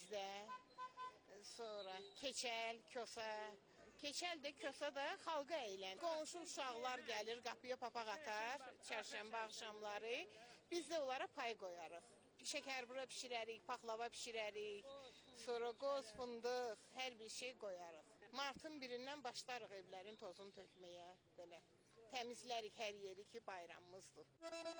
bizdə. Sonra keçəl, kösə. Keçəl də, kösə də xalqa əylən. Qonşu uşaqlar gəlir, qapıya papaq atar, çərşənbə axşamları. Biz də onlara pay qoyarıq. Şəkərbura bişirərik, paxlava bişirərik, sonra qoz, fındıq, hər bir şey qoyarıq. Martın 1-dən başlarıq evlərin tozunu tökməyə, belə. Təmizlərik hər yeri ki, bayramımızdır.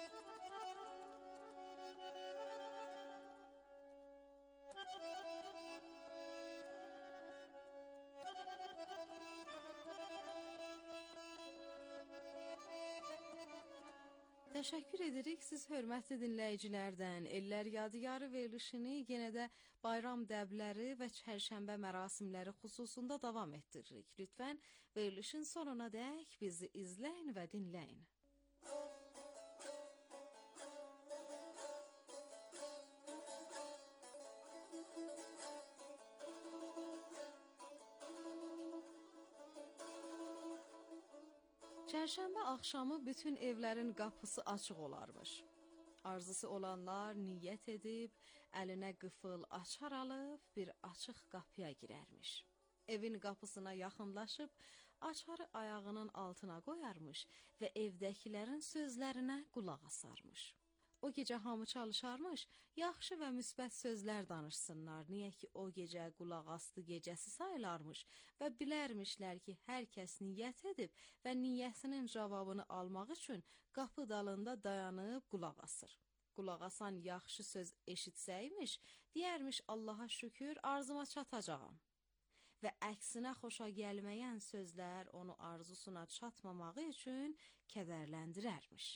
Təşəkkür edirik siz hörmətli dinləyicilərdən. Ellər Yadigarı verilişini yenə də bayram dəbləri və çərşənbə mərasimləri xüsusunda davam etdiririk. Lütfən verilişin sonuna dək bizi izləyin və dinləyin. Çərşənbə axşamı bütün evlərin qapısı açıq olarmış. Arzusu olanlar niyyət edib, əlinə qıfıl açar alıb bir açıq qapıya girərmiş. Evin qapısına yaxınlaşıb, açarı ayağının altına qoyarmış və evdəkilərin sözlərinə qulaq asarmış. O gecə hamı çalışarmış, yaxşı və müsbət sözlər danışsınlar. Niyə ki, o gecə qulaq astı gecəsi sayılarmış və bilərmişlər ki, hər kəs niyyət edib və niyyətinin cavabını almaq üçün qapı dalında dayanıb qulaq asır. Qulaq asan yaxşı söz eşitsəymiş, deyərmiş Allaha şükür, arzuma çatacağam. Və əksinə xoşa gəlməyən sözlər onu arzusuna çatmamağı üçün kədərləndirərmiş.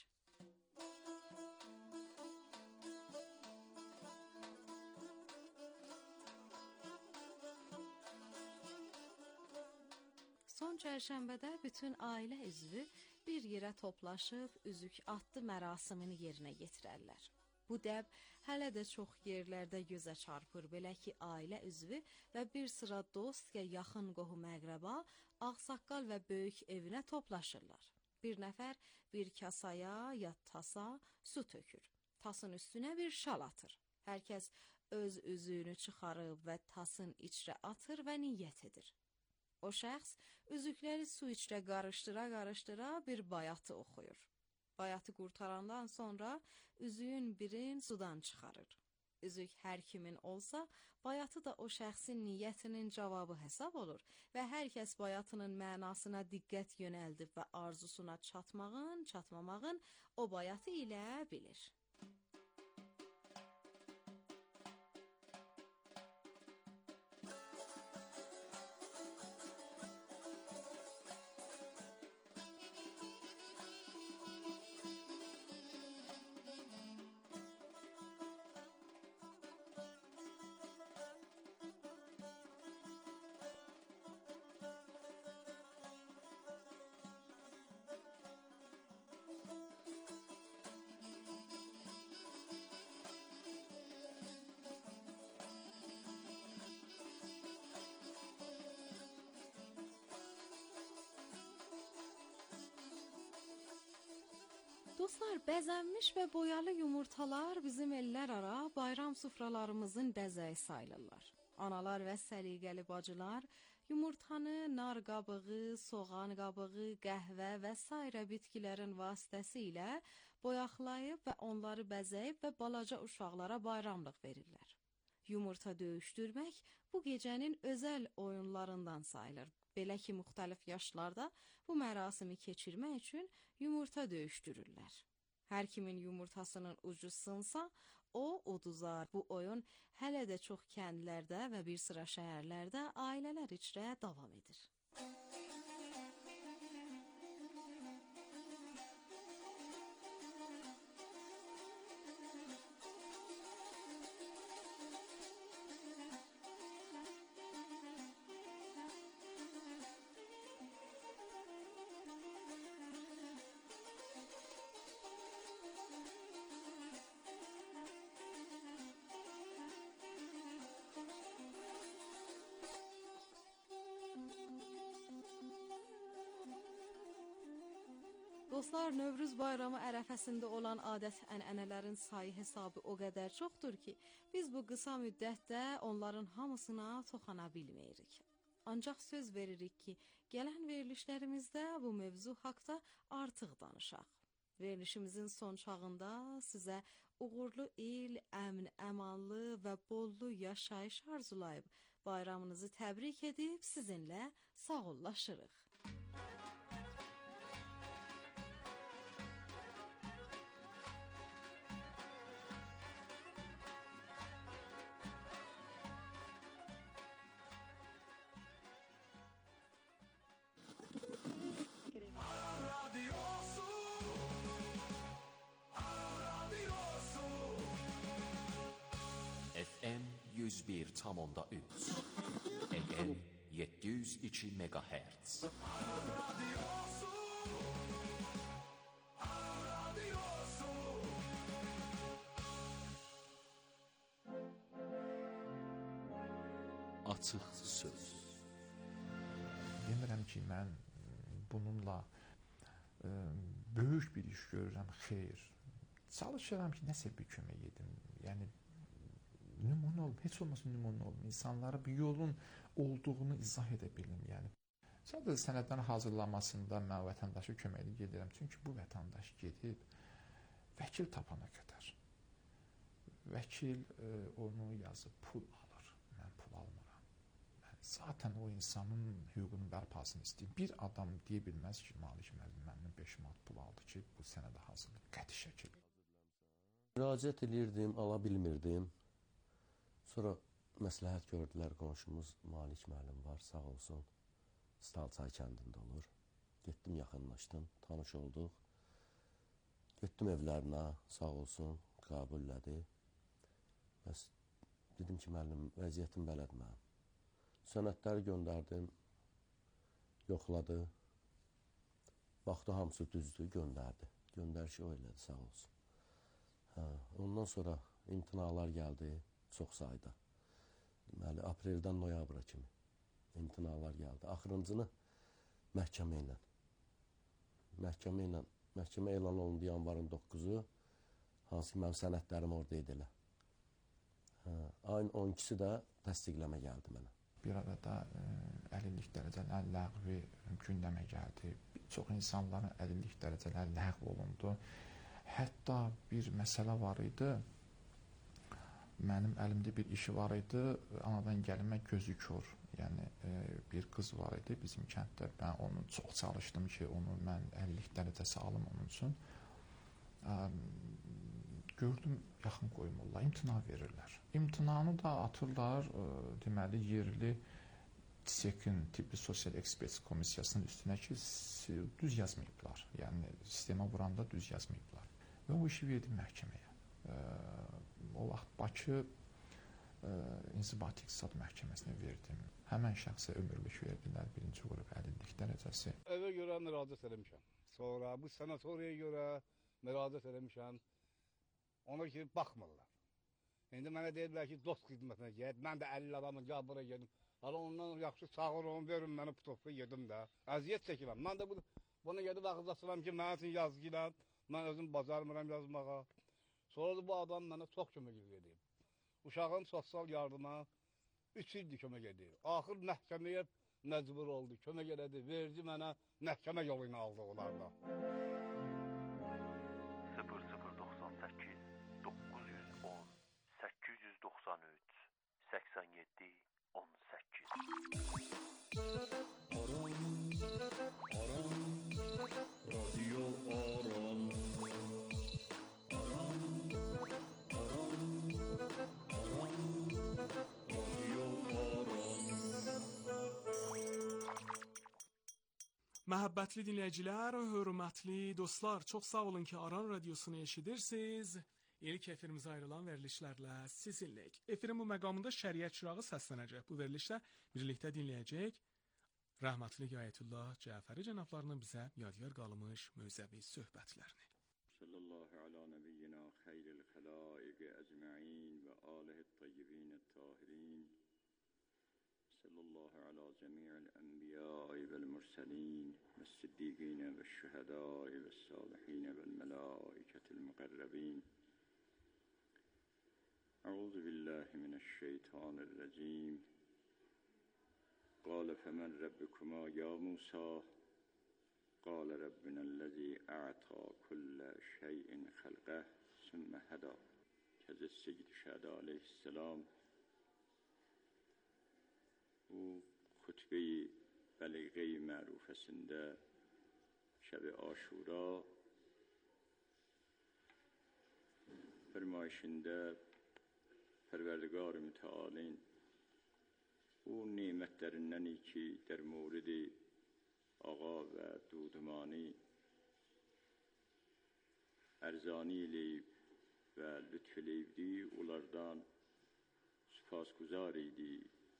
Son çərşənbədə bütün ailə üzvü bir yerə toplaşıb üzük atdı mərasimini yerinə yetirərlər. Bu dəb hələ də çox yerlərdə gözə çarpır, belə ki, ailə üzvü və bir sıra dost və yaxın qohum-əqrəba ağsaqqal və böyük evinə toplaşırlar. Bir nəfər bir kasaya ya tasa su tökür. Tasın üstünə bir şal atır. Hər kəs öz üzüyünü çıxarıb və tasın içrə atır və niyyət edir. O şəxs üzükləri su içrə qarışdıra-qarışdıra bir bayatı oxuyur. Bayatı qurtarandan sonra üzüyün birin sudan çıxarır. Üzük hər kimin olsa, bayatı da o şəxsin niyyətinin cavabı hesab olur və hər kəs bayatının mənasına diqqət yönəldib və arzusuna çatmağın, çatmamağın o bayatı ilə bilir. Dostlar, bəzənmiş və boyalı yumurtalar bizim ellər ara bayram sufralarımızın bəzəyi sayılırlar. Analar və səliqəli bacılar yumurtanı nar qabığı, soğan qabığı, qəhvə və sairə bitkilərin vasitəsilə boyaqlayıb və onları bəzəyib və balaca uşaqlara bayramlıq verirlər. Yumurta döyüşdürmək bu gecənin özəl oyunlarından sayılır. Belə ki, müxtəlif yaşlarda bu mərasimi keçirmək üçün yumurta döyüşdürürlər. Hər kimin yumurtasının ucu sınsa, o uduzar. Bu oyun hələ də çox kəndlərdə və bir sıra şəhərlərdə ailələr içrə davam edir. Dostlar, Növrüz bayramı ərəfəsində olan adət-ənənələrin sayı hesabı o qədər çoxdur ki, biz bu qısa müddətdə onların hamısına toxana bilməyirik. Ancaq söz veririk ki, gələn verilişlərimizdə bu mövzu haqda artıq danışaq. Verilişimizin son çağında sizə uğurlu il, əmin-əmanlı və bollu yaşayış arzulayıb, bayramınızı təbrik edib sizinlə sağollaşırıq. FM 101,3 AM 702 MHz Açıq söz. Demirəm ki, mən bununla böyük bir iş görürəm, xeyr. Çalışıram ki, nəsə bir kömək edim. Yəni nümunə olub, heç olmasın nümunə olub. İnsanlara bir yolun olduğunu izah edə bilim. Yəni sadəcə sənədlərin hazırlanmasında mən vətəndaşa köməklik edirəm. Çünki bu vətəndaş gedib vəkil tapana qədər. Vəkil onu yazıb pul alır. Mən pul almıram. Zaten o insanın hüququnun bərpasını istəyir. Bir adam deyə bilməz ki, Malik müəllim məndən 5 manat pul aldı ki, bu sənədə hazırlıq qəti şəkil. Müraciət edirdim, ala bilmirdim. Sonra məsləhət gördülər, qonşumuz Malik müəllim var, sağ olsun. Stalçay kəndində olur. Getdim, yaxınlaşdım, tanış olduq. Getdim evlərinə, sağ olsun, qəbullədi. Bəs dedim ki, müəllim, vəziyyətim belədir mənim. Sənədləri göndərdim, yoxladı, baxdı hamısı düzdür, göndərdi. Göndərişi o elədi, sağ olsun. Ondan sonra imtinalar gəldi, çox sayda. Deməli, apreldən noyabra kimi imtinalar gəldi. Axırıncını məhkəmə elan olundu yanvarın 9-u, hansı ki, mənim sənədlərim orada edilə. Ayın 12-si də təsdiqləmə gəldi mənə. Bir arada əlillik dərəcələri ləğvi gündəmə gəldi. Bir çox insanların əlillik dərəcələri ləğv olundu. Hətta bir məsələ var idi. Mənim əlimdə bir işi var idi. Anadan gəlmə gözü kör. Yəni bir qız var idi bizim kənddə. Mən onu çox çalışdım ki, onu mən əlillik dərəcəsi alım onun üçün. Gördüm, yaxın qoymurlar, imtina verirlər. İmtinanı da atırlar, deməli, yerli TİSEK-in, Tibbi Sosial Ekspertiz Komissiyasının üstünə ki, düz yazmayıblar. Yəni, sistemə vuranda düz yazmayıblar. Və o işi verdim məhkəməyə. O vaxt Bakı İnzibati İqtisad Məhkəməsinə verdim. Həmən şəxsə ömürlük verdilər, birinci qrup əlillik dərəcəsi. Evə görə müraciət eləmişəm. Sonra bu sanatoriya görə müraciət eləmişəm. Ona ki, baxmırlar. İndi mənə deyirlər ki, dost xidmətinə ged. Mən də 50 adamın gəl buraya gedim. Hala ondan yaxşı sağır onu verin, mənə putovka yedim də. Əziyyət çəkirəm. Mən də bunu gedib ağızlasıram ki, mən üçün yazgılan. Mən özüm bacarmıram yazmağa. Sonra da bu adam mənə çox kömək edir. Uşağın sosial yardıma 3 ildir kömək edir. Axır məhkəməyə məcbur oldu, kömək elədi. Verdi mənə məhkəmə yolu ilə aldı onlarla. 0098 910 893 87 18 Radyo Aran Məhəbbətli dinləyicilər, hörmətli dostlar, çox sağ olun ki, Aran Radiosunu eşidirsiniz. İlk efirimizə ayrılan verilişlərlə sizinləyik. Efirin bu məqamında şəriət çırağı səslənəcək. Bu verilişdə birlikdə dinləyəcək rəhmətli Ayətullah Cəfəri cənablarının bizə yadigar qalmış mövzəvi söhbətlərini. Sallallahu ala nebiyyina xeyril xəlaiq əcməin və alihi tayyibin tahirin. Sallallahu ala cəmi'il ənbiyai vəl mürsəlin والصديقين والشهداء والصالحين والملائكة المقربين. أعوذ بالله من الشيطان الرجيم. قال فمن ربكما يا موسى قال ربنا الذي أعطى كل شيء خلقه ثم هدى. Hazreti Seyyid-i Şüheda aleyhisselam bu hutbe-i bəliğe-i mərufəsində şəb-i Aşura fərmayişində Pərverdigar-ı Mütealin bu nimətlərindən ki der muridi ağa və dudumani ərzani eləyib və lütf eləyibdi, onlardan süpasguzar idi.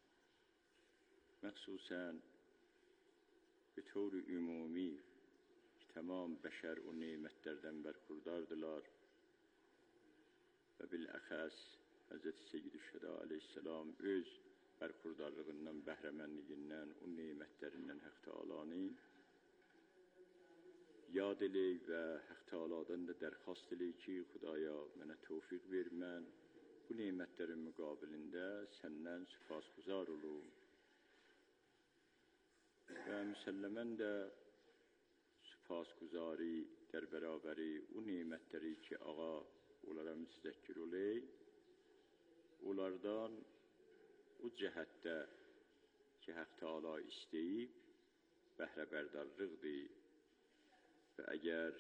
Məxsusən bir tövr-i ümumi ki, tamam bəşər o nimətlərdən bərxurdardılar və biləxəs Həzrəti Seyyid-i Şühəda aleyhisselam öz bərxurdarlığından, bəhrəmənliyindən, o nimətlərindən Haqq Teala'nın yad eləyik və Haqq Teala'dan da dərxast eləyik ki, Xudaya mənə tövfiq ver, mən bu nimətlərin müqabilində səndən süpasguzar olum. Və müsəlləmən də süpasguzari der bərabəri o nimətləri ki, ağa onlara mütəzəkkir oley, onlardan o cəhətdə ki, Haqq Teala istəyib, bəhrəbərdarlıqdır. Və əgər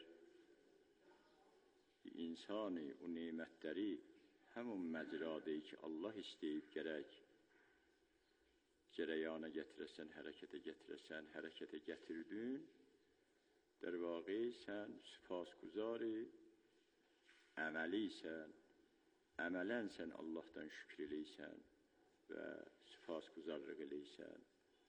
insani o nimətləri həmun məcradır ki, Allah istəyib gərək cərəyana gətirəsən, hərəkətə gətirdin, der vaqi sən süpasguzari əməliysən, əmələn sən Allahdan şükür eləysən və süpasguzarlıq eləysən.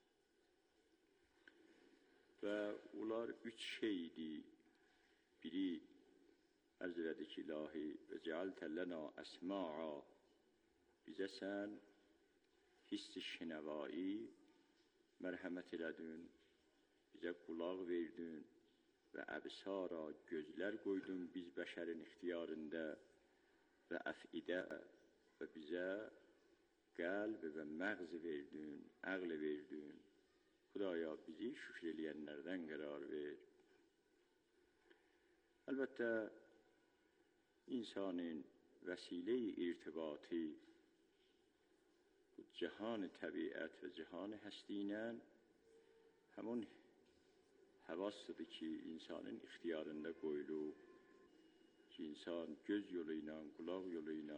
Və onlar üç şeydir. Biri ərz elədi ki, ilahi və cealtə lənə əsma'a, bizə sən hiss-i şinəvai mərhəmət elədin, bizə qulaq verdin və əbsara gözlər qoydun biz bəşərin ixtiyarında və əfidə və bizə qəlb və məğz verdin, əql verdin. Xudaya bizi şükür eləyənlərdən qərar ver. Əlbəttə, insanın vəsilə-i irtibatı bu cihan-ı təbiət və cihan-ı həsti ilə həmun həvasıdır ki, insanın ixtiyarında qoyulub ki, insan göz yolu ilə, qulaq yolu ilə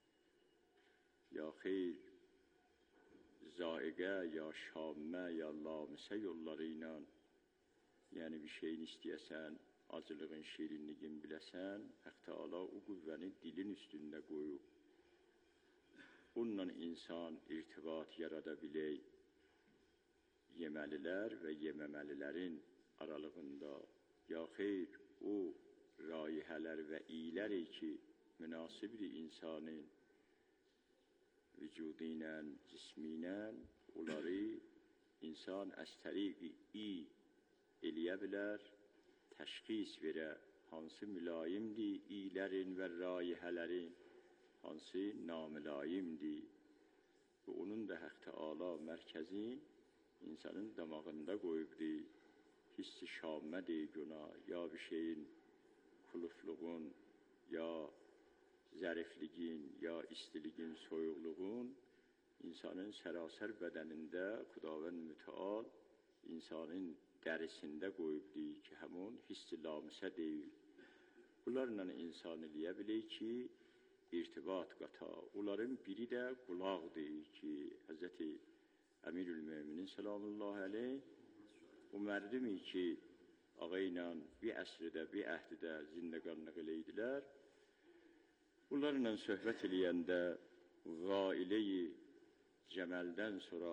ya xeyr, zaiqə, ya şammə, ya lamisə yolları ilə, yəni bir şeyin istəyəsən, acılığın, şirinliğin biləsən, Haqq Teala o qüvvəni dilin üstündə qoyub. Bununla insan irtibat yarada bilək, yeməlilər və yeməməlilərin aralığında, ya xeyr, o rayihələr və iyləri ki, münasibdir insanın vücudu ilə, cismi ilə, onları insan əz təriqi eləyə bilər, təşxis verə, hansı mülayimdir iylərin və rayihələrin, hansı namülayimdir. Və onun da Haqq Teala mərkəzin insanın damağında qoyubdur, hissi şammədir günah, ya bir şeyin kulufluğun, ya zərifliğin, ya istiliğin, soyuqluğun insanın sərasər bədənində Xudavənd Müteal insanın dərisində qoyubdur ki, həmun hissi lamisə deyil. Bunlarla insan eləyə bilir ki, irtibat qata. Onların biri də qulaqdır ki, Həzrəti Əmirül-Möminin salamullahi aleyh o mərdimi ki, ağa ilə bir əsrdə, bir əhdidə zindəqanlıq eləydilər. Bunlarla söhbət eləyəndə qailə-i cəməldən sonra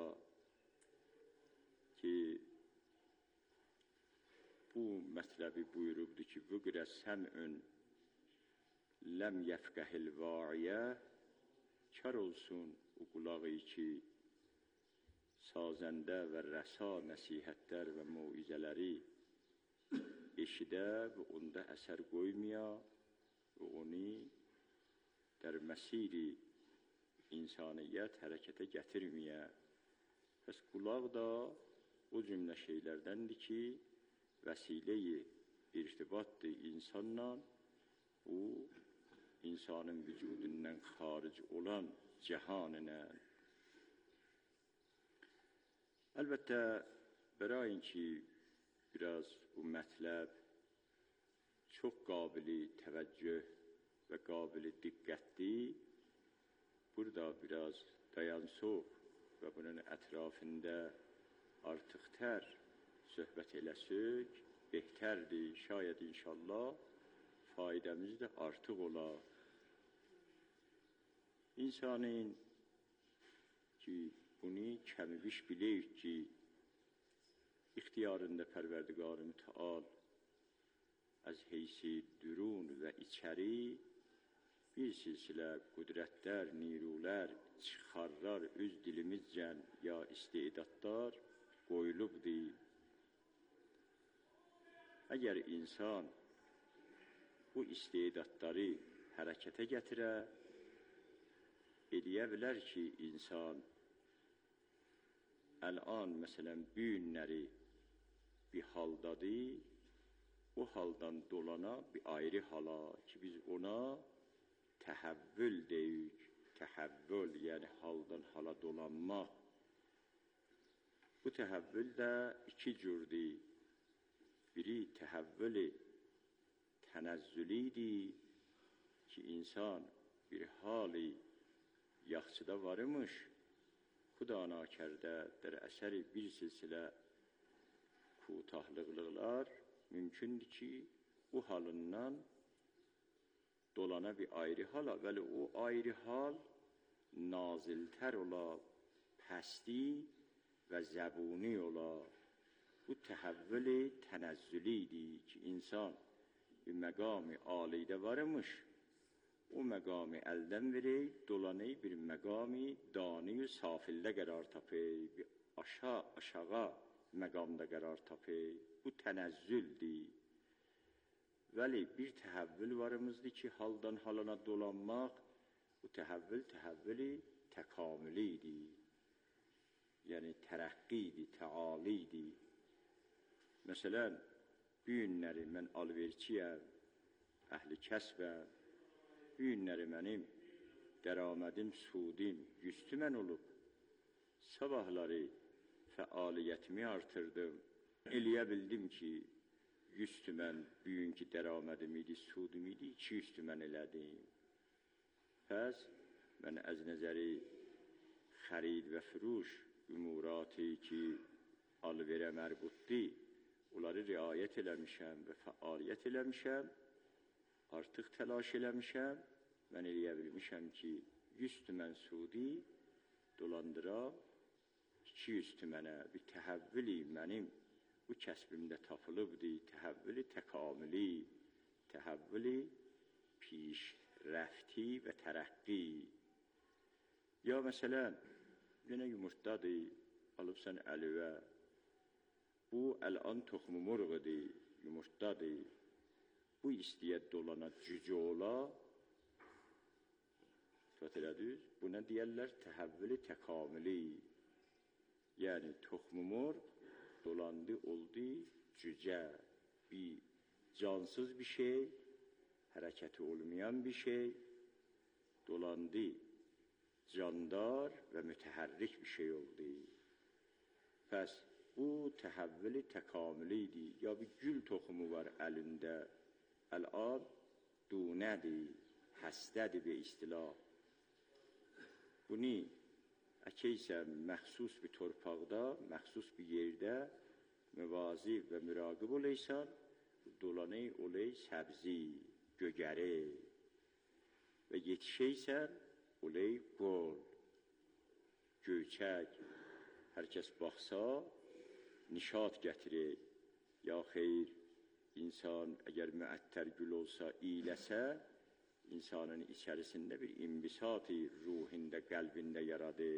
ki, bu mətləbi buyurubdur ki, vüqrə səm'ün ləm yəfqəhil vaiyə, kar olsun o qulağı ki, sazəndə və rəsa nəsihətlər və muizələri eşidə və onda əsər qoymaya və onu در مسیر insaniyyət hərəkətə gətirməyə. Bəs qulaq da o cümlə şeylərdəndir ki, vəsilə-i irtibatdır insanla, bu insanın vücudundan xaric olan cəhanına. Əlbəttə, bərayin ki, biraz bu mətləb çox qabili təvəccüh və qabili diqqətli, burada biraz dayansıq və bunun ətrafında artıqtər söhbət eləsək, behtərdir, şayət inşallah faydamız da artıq olar. İnsanın ki, bunu kəmibiş biləyik ki, ixtiyarında Pərverdigar-ı Mütəal az heysi dürun və içəri bir silsilə qüdrətlər, nirulər çıxarrar üz dilimizcən ya istedadlar qoyulubdur. Əgər insan bu istedadları hərəkətə gətirə, eləyə bilər ki, insan əl'an, məsələn, bu günləri bir haldadır, o haldan dolana bir ayrı hala ki, biz ona təhəvvül deyik. Təhəvvül, yəni haldan hala dolanmaq. Bu təhəvvül də iki cürdür. Biri təhəvvül-i tənəzzülidir ki, insan bir hali yaxşıda varmış, xudanakərdə der əsəri bir silsilə kutahlıqlıqlar mümkündür ki, bu halından dolana bir ayrı hala, vəli o ayrı hal naziltər ola, pəsti və zəbuni ola. Bu təhəvvül-i tənəzzülidir ki, insan bir məqam-ı alidə varmış, o məqamı əldən verək, dolanay bir məqam-ı dani-ü safildə qərar tapay, bir aşağı məqamda qərar tapay. Bu tənəzzüldür. Vəli bir təhəvvül varımızdır ki, haldan halana dolanmaq, bu təhəvvül təhəvvüli təkamülidir. Yəni tərəqqidir, təalidir. Məsələn, bu günləri mən alverçiyəm, əhli kəsbəm, bu günləri mənim dəramədim, sudim, yüstümən olub. Sabahları fəaliyyətimi artırdım. Eləyə bildim ki, 100 tümən bugünkü dəramədim idi, sudum idi, 200 tümən elədim. Pəs, mən əz nəzəri xərid və furuş ümurati ki, alverə mərbutdi, onları riayət eləmişəm və fəaliyyət eləmişəm, artıq təlaş eləmişəm, mən eləyə bilmişəm ki, 100 tümən sudi dolandıra 200 tümənə bir təhəvvüli mənim bu kəsbimdə tapılıbdır, təhəvvüli təkamüli, təhəvvüli pişrəfti və tərəqqi. Ya məsələn, yenə yumurtdadır, alıbsan əlivə, bu əl'an toxumu murğudur, yumurtdadır, bu istəyə dolana cücü ola, fatələdüz, buna deyərlər təhəvvüli təkamüli, yəni toxumu murğ, dolandı, oldu, cücə, bir cansız bir şey, hərəkəti olmayan bir şey, dolandı, candar və mütəhərrik bir şey oldu. Pəs, bu təhəvvüli təkamülidir. Ya bir gül toxumu var əlində, əl'an dunədir, həstədir bir istilah. Bunu əkeysə məxsus bir torpaqda, məxsus bir yerdə müvazib və müraqib oleysən, dolanay olay səbzi, gögəri və yetişəysən olay qol, göyçək. Hər kəs baxsa, nişat gətirir. Ya xeyr, insan əgər müəttər gül olsa, iyiləsə, insanın içərisində bir imbisat-ı ruhində, qəlbində yaradır.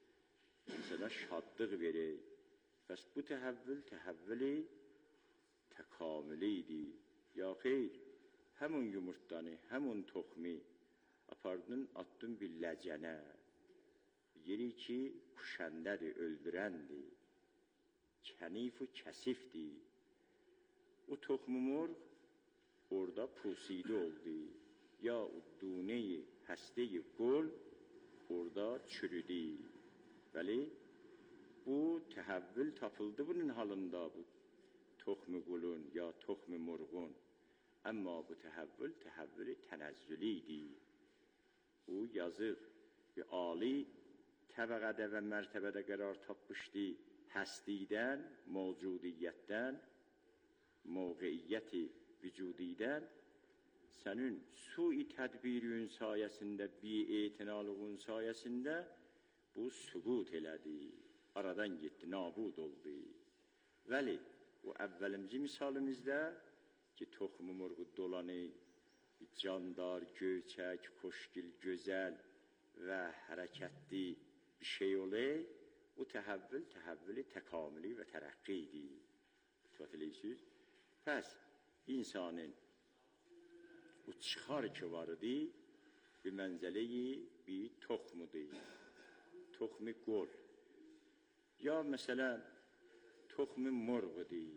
İnsana şadlıq verir. Bəs bu təhəvvül, təhəvvüli təkamülü idi. Ya xeyr, həmun yumurtdanı, həmun toxmi apardın, attın bir ləcənə. Yeri ki, kuşəndədir, öldürəndir. Kənif-u kəsifdir. O toxmu murğ orada pusidi oldu. Ya udduneyi, həsteyi qul orada çürüdü. Bəli, bu təhəvvül tapıldı bunun halında, bu toxmu qulun ya toxmu murğun. Amma bu təhəvvülü tənəzzülü idi. Bu yazıq bir ali təbəqədə və mərtəbədə qərar tapmışdı. Həstidən, mövcudiyyətdən, mövqeiyyəti vücudidən sənin sui tədbirün sayəsində, bi-etinalığın sayəsində bu süqut elədi, aradan getdi, nabud oldu. Vəli, o əvvəlimci misalımızda ki, toxumu murğu dolanı, candar, göyçək, xoşgil, gözəl və hərəkətli bir şey olay, o təhəvvülü təkamülü və tərəqqi idi. Tutabilirsiniz? Pəs, insanın o çıxar ki vardı, bir mənzələyi, bir toxmudur. Toxmu qol. Ya məsələn, toxmu murğudur.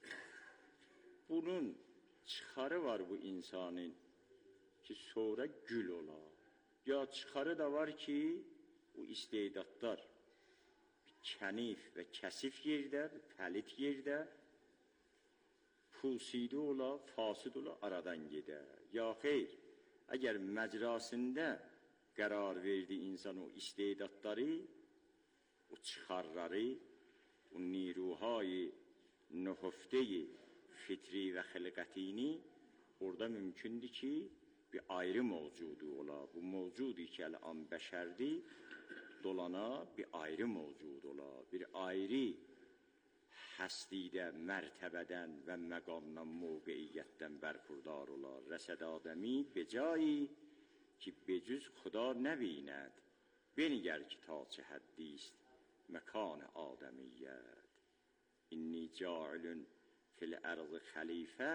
Bunun çıxarı var bu insanın ki, sonra gül ola. Ya çıxarı da var ki, o istedadlar kənif və kəsif yerdə, pəlit yerdə pusidi ola, fasid ola, aradan gedə. Ya xeyr, əgər məcrasında qərar verdi insan o istedadları, o çıxarları, o niruhay nöhöfteyi fitri və xilqətini orada mümkündür ki, bir ayrı mövcudu ola. Bu mövcudu ki, əl-an bəşərdir, dolana bir ayrı mövcud ola. Bir ayrı həstidə, mərtəbədən və məqamdan, mövqeiyyətdən bərxurdar ola. Rəsəd Adəmi becai ki, becüz xuda nəbinəd. Beniger ki, ta çə həddist, məkan Adəmiyyət. İnni cailün fil-ərz xəlifə,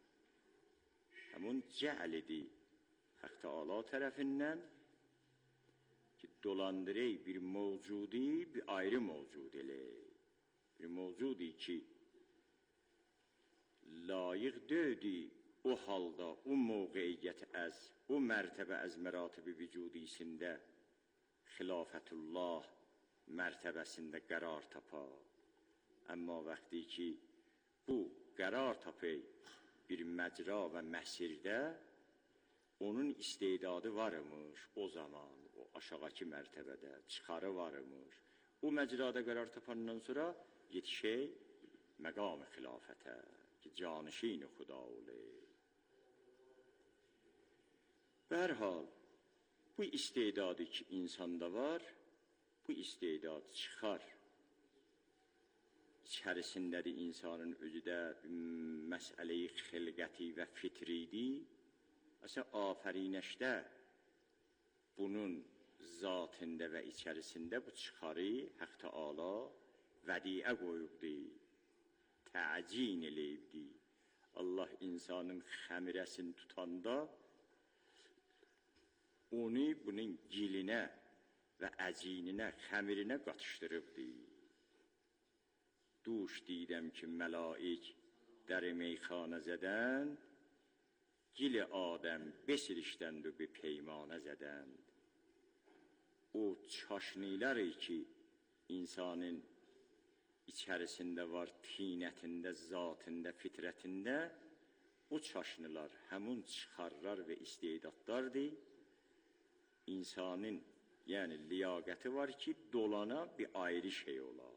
həmun cəlidir. Haq Teala tərəfindən ki, dolandırey bir mövcudi, bir ayrı mövcud elək. Bir mövcudi ki, layiq döydü o halda, o mövqeiyyət əz, o mərtəbə əz məratibi vücudisində xilafətullah mərtəbəsində qərar tapa. Amma vaxtı ki, bu qərar tapay bir məcra və məsirdə, onun istedadı varmış o zaman, o aşağıki mərtəbədə, çıxarı varmış. O məcrada qərar tapandan sonra yetişək məqam-ı xilafətə ki, canişin-i xuda olay. Bərhal, bu istedadı ki, insanda var, bu istedad çıxar. İçərisindədir insanın özü də məsələ-i xilqəti və fitridir. Əslən, afərinəşdə bunun zatında və içərisində bu çıxarı Haq Teala vədiə qoyubdur, təcin eləyibdir. Allah insanın xəmirəsini tutanda onu bunun gilinə və əcininə, xəmirinə qatışdırıbdır. Duş deyidəm ki, məlaik dəri meyxanə zədənd, gili Adəm besirişdənd bir peymanə zədənd. O çaşniləri ki, insanın içərisində var, tinətində, zatında, fitrətində, o çaşnılar, həmun çıxarlar və istedadlardır. İnsanın, yəni liyaqəti var ki, dolana bir ayrı şey ola.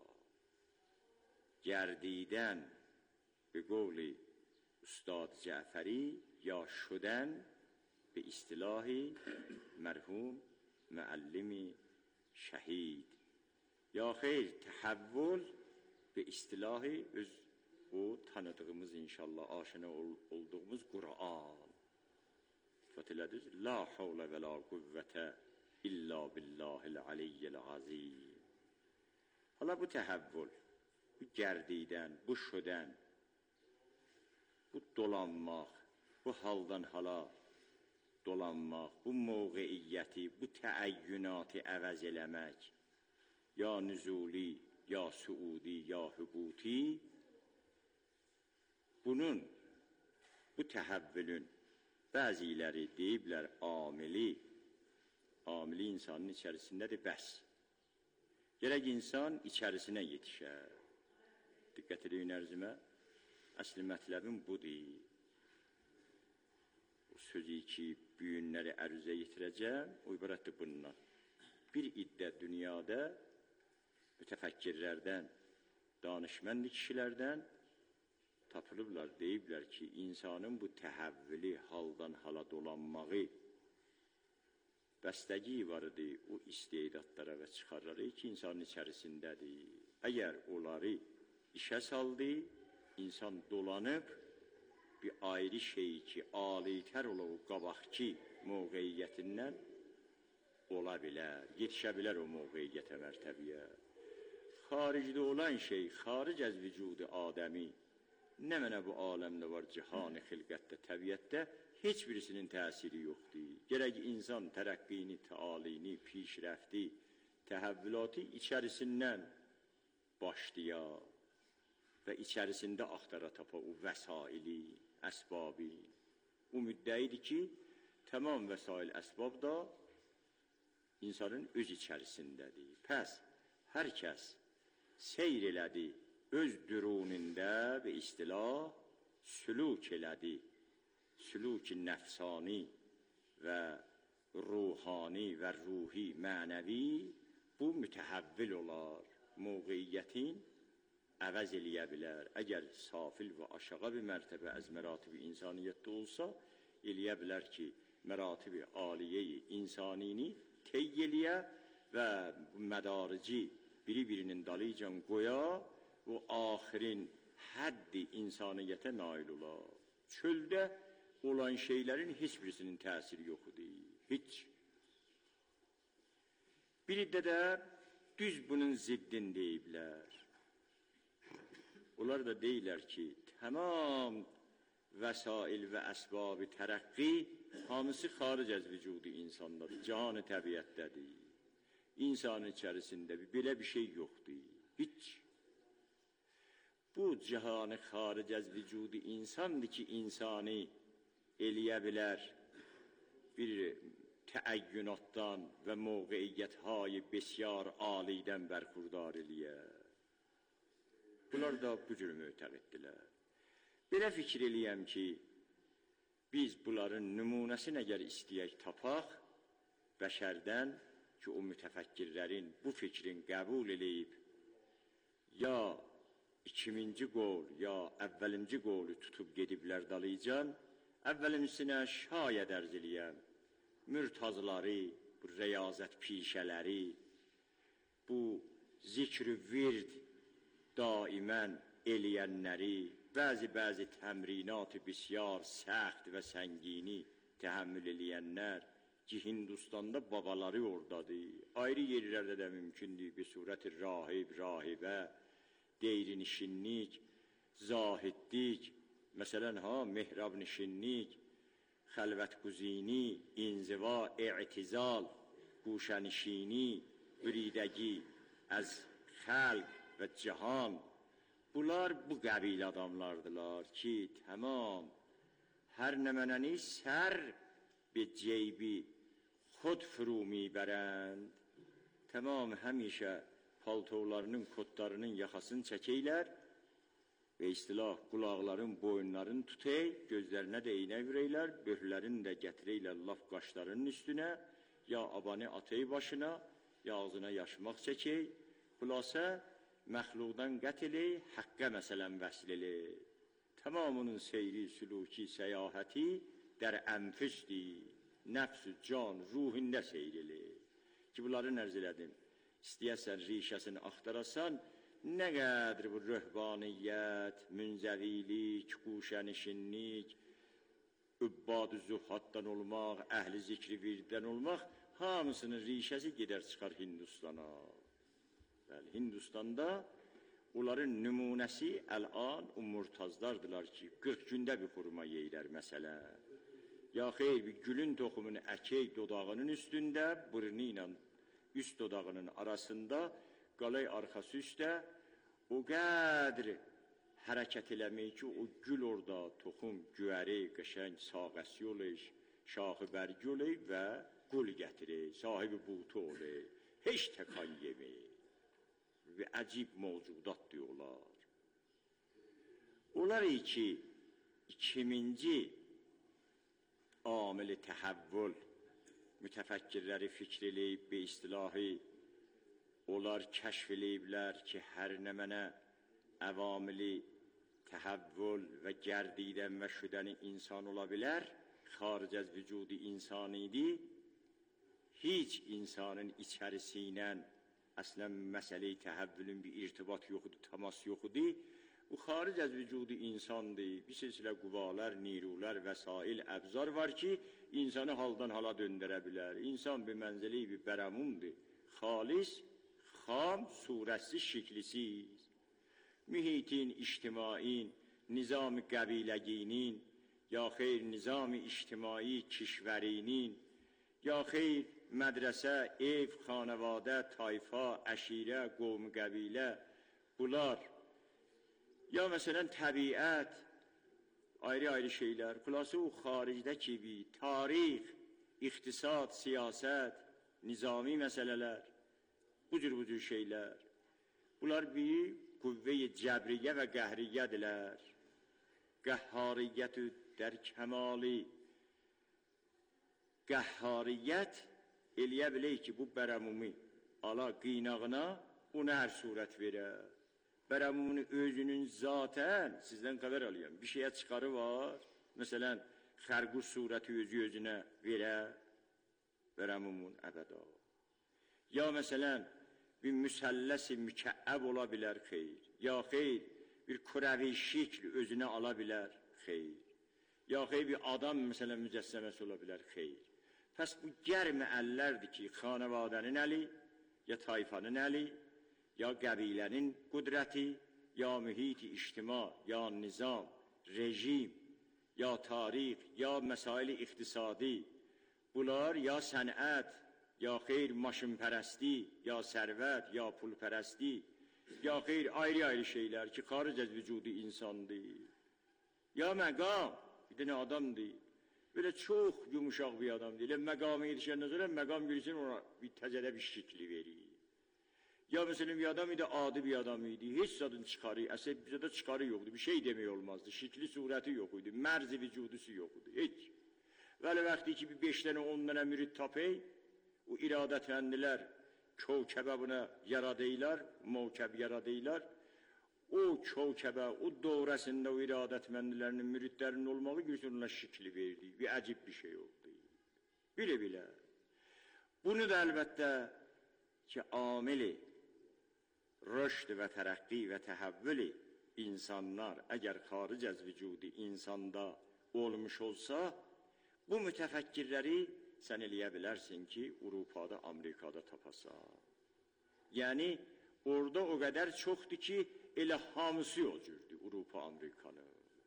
Gərdidən, bi qovli Ustad Cəfəri, ya şudən, bi istilahi mərhum müəllimi şəhid. Ya xeyr, təhəvvül bi istilahi öz o tanıdığımız inşallah aşina olduğumuz Qur'an. Fatılədiniz, la havlə və la qüvvətə illa billahil aliyyil azim. Hala bu təhəvvül, bu gərdidən, bu şudən bu dolanmaq, bu haldan hala dolanmaq, bu mövqeiyyəti, bu təəyyünatı əvəz eləmək, ya nüzuli, ya suudi, ya hübuti, bunun, bu təhəvvülün bəziləri deyiblər amili insanın içərisindədir, bəs. Gərək insan içərisinə yetişər. Diqqət edin ərzimə, əsli mətləbim budur. O sözü ki, büyünləri ərüzə yetirəcəm, o ibarətdir bundan. Bir iddə dünyada mütəfəkkirlərdən, danışmənd kişilərdən tapılıblar, deyiblər ki, insanın bu təhəvvüli, haldan hala dolanmağı, bəstəgi var idi o istedadlara və çıxarları ki, insanın içərisindədir. Əgər onları işə saldı, insan dolanıb, bir ayrı şey ki, alitər ola o qabaqki mövqeiyyətindən ola bilər, yetişə bilər o mövqeiyyətə, mərtəbiyə. Xaricdə olan şey, xaric əz vücudu Adəmi, nə mənə bu aləmdə var, cihan-ı xilqətdə, təbiətdə, heç birisinin təsiri yoxdur. Gərək insan tərəqqini, təalini, pişrəfti, təhəvvülatı içərisindən başlaya və içərisində axtara tapa o vəsaili, əsbabi. O müddəidir ki, tamam vəsail əsbab da insanın öz içərisindədir. Pəs, hər kəs seyr elədi, öz dürunində və istilah süluk elədi. Süluk-i nəfsani və ruhani və ruhi, mənəvi bu mütəhəvvil olar. Mövqeiyyətin əvəz eləyə bilər. Əgər safil və aşağı bir mərtəbə əz məratibi insaniyyətdə olsa, eləyə bilər ki, məratibi aliyeyi insanini tey eləyə və mədarici biri-birinin dalıcan qoya və axirin həddi insaniyyətə nail olar. Çöldə olan şeylərin heç birisinin təsiri yoxudur. Heç. Bir də düz bunun ziddin deyiblər. Onlar da deyirlər ki, tamam vəsail və əsbab-ı tərəqqi hamısı xaric əz vücudu insandadır, cahan-ı təbiətdədir. İnsanın içərisində belə bir şey yoxdur. Heç. Bu cahan-ı xaric əz vücudu insandır ki, insani eləyə bilər bir təəyyünatdan və mövqeiyyət-hay besyar alidən bərxurdar eləyər. Bunlar da bu cür mötəqiddilər. Belə fikir eləyəm ki, biz bunların nümunəsini əgər istəyək tapaq, bəşərdən ki, o mütəfəkkirlərin bu fikrin qəbul eləyib, ya ikinci qol, ya əvvəlinci qolu tutub gediblər dalıcan, əvvəlimsinə şayət ərz eləyəm, mürtazları, bu rəyazət pişələri, bu zikr-i vird daimən eləyənləri, bəzi təmrinat-ı bisyar səxt və səngini təhəmmül eləyənlər ki, Hindistanda babaları oradadır. Ayrı yerlərdə də mümkündür, bir surət-i rahib, rahibə, deyrinişinlik, zahidlik, məsələn, mehrab-nişinlik, xəlvət-quzini, inziva, i'tizal, quşənişini, üridəgi, əz xəlq və cihan, bunlar bu qəbil adamlardılar ki, tamam, hər nəmənəni sər bir ceybi xod fru miberənd, tamam, həmişə paltolarının, kotlarının yaxasını çəkəylər və istilah qulaqların, boyunların tutey, gözlərinə də iynə vürəylər, böhlərini də gətirəylər laf qaşlarının üstünə, ya abanı atey başına, ya ağzına yaşmaq çəkey, xülasə məxluqdan qət eley, həqqə məsələn vəsl eley. Tamamının seyri, süluki, səyahəti dər ənfüsdir, nəfs-ü can, ruhində seyr eley. Ki, bunları nərz elədim. İstəyəsən, rişəsini axtarasan, nə qədər bu röhbaniyyət, münzəvilik, quşənişinlik, übbad-ı zuhaddan olmaq, əhli zikri virdən olmaq, hamısının rişəsi gedər çıxar Hindistana. Hindistanda onların nümunəsi əl-an o murtazlardılar ki, 40 gündə bir xurma yeyirlər məsələ. Ya xeyr, bir gülün toxumunu əkək dodağının üstündə, burnu ilə üst dodağının arasında, qalay arxası üstə, o qədr hərəkət eləmək ki, o gül orada toxum, güəri, qəşəng, sağəsi olur, şahı bərgi olur və qul gətirir, sahibi buğtu olur, heç təkan yemək və əcib mövcudat diyorlar. Onlar ki, 2000-ci amili təhəvvül mütəfəkkirləri fikr eləyib, bir istilahi onlar kəşf eləyiblər ki, hər nə mənə əvamili təhəvvül və gərdidən və şüdəni insan ola bilər, xaric az vücudu insan idi, heç insanın içərisiyle əslən məsələ-i təhəvvülün bir irtibat yoxudur, təmas yoxudur. Bu xaric az vücudu insandır, bir silsilə qüvalar, nirular və sail əbzar var ki, insanı haldan hala döndərə bilər. İnsan bir mənzəli bir bərəmumdur, xalis, xam, surətsiz, şiklisiz. Mühitin, ictimain, nizam-ı qəbiləginin, ya xeyr, nizam-ı ictimai kişvərinin, ya xeyr, mədrəsə, ev, xanəvadə, tayfa, əşirə, qovm-u qəbilə, bunlar, ya məsələn təbiət, ayrı-ayrı şeylər, xülasə o xaricdə kimi, tarix, iqtisad, siyasət, nizami məsələlər, bu cür şeylər, bunlar bir qüvvə-i cəbriyyə və qəhriyyədirlər. Qəhhariyyətü dər kəmali, qəhhariyyət eləyə bilək ki, bu bərəmumi ala qıynağına ona hər surət verər. Bərəmumunu özünün zatən, sizdən xəbər alıyorum, bir şeyə çıxarı var, məsələn, xərquş surəti özü-özünə verər, bərəmumun əbəda. Ya məsələn, bir müsəlləs-i mükəəb ola bilər, xeyr. Ya xeyr, bir kurəvi şikl özünə ala bilər, xeyr. Ya xeyr, bir adam məsələn mücəssəməsi ola bilər, xeyr. Pəs bu gərmə əllərdir ki, xanəvadənin əli, ya tayfanın əli, ya qəbilənin qüdrəti, ya mühit-i ictima, ya nizam, rejim, ya tarix, ya məsail-i iqtisadi, bunlar ya sənət, ya xeyr maşınpərəsti, ya sərvət, ya pulpərəsti, ya xeyr ayrı-ayrı şeylər ki, xaric az vücudu insandır. Ya məqam, bir dənə adamdır, belə çox yumuşaq bir adamdır. Elə məqamı yetişəndən sonra məqam bilsin ona bir təzədə bir şikli verir. Ya məsələn bir adam idi, adi bir adam idi, heç zadın çıxarı, əsəb bizə də çıxarı yoxdur, bir şey demək olmazdı, şikli surəti yox idi, mərzi vücudusu yox idi, heç. Vəli vaxtı ki, bir 5 dənə, 10 dənə mürid tapay, o iradətləndilər, kövkəbə buna yaradıylar, mövkəb yaradıylar, o kövkəbə, o doğrəsində o iradətməndilərinin, müridlərinin olmağı görürsən, ona şikli verdi, bir əcib bir şey oldu. Bilə-bilə. Bunu da əlbəttə ki, amili, rüşd və tərəqqi və təhəvvüli insanlar əgər xaric az vücudu insanda olmuş olsa, bu mütəfəkkirləri sən eləyə bilərsin ki, Avropada, Amerikada tapasan. Yəni, orada o qədər çoxdur ki, elə hamısı o cürdür, Avropa, Amerikanı.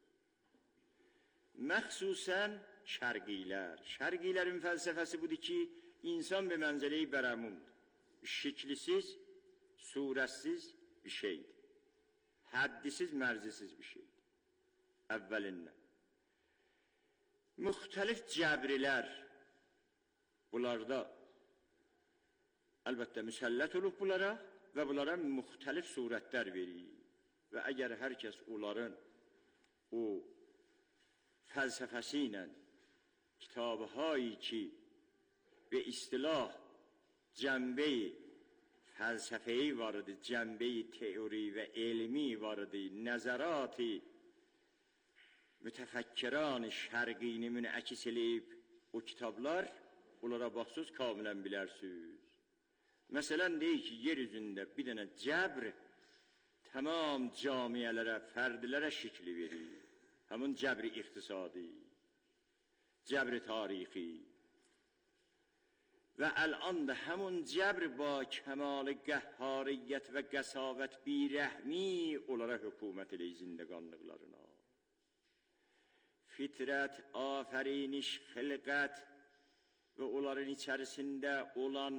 Məxsusən şərqilər. Şərqilərin fəlsəfəsi budur ki, insan bir mənzələ-i bərəmumdur. Şiklisiz, surətsiz bir şeydir. Həddisiz, mərzisiz bir şeydir. Əvvəlindən. Müxtəlif cəbrilər bunlarda əlbəttə müsəllət olub bunlara və bunlara müxtəlif surətlər verir. Və əgər hər kəs onların o fəlsəfəsi ilə kitabı-hay ki və istilah cəmbe-i fəlsəfəyi var idi, cəmbe-i teori və elmi var idi, nəzərat-i mütəfəkkiran-ı şərqini münəkiz eləyib o kitablar, onlara baxsız kamilən bilərsiniz. Məsələn, deyir ki, yer üzündə bir dənə cəbr tamam camiələrə, fərdilərə şikli verir. Həmin cəbri iqtisadi, cəbri tarixi, və əl-an da həmun cəbr ba kəmalı qəhhariyyət və qəsavət birəhmi onlara hökumət elə zindəqanlıqlarına. Fitrət, afəriniş, xilqət və onların içərisində olan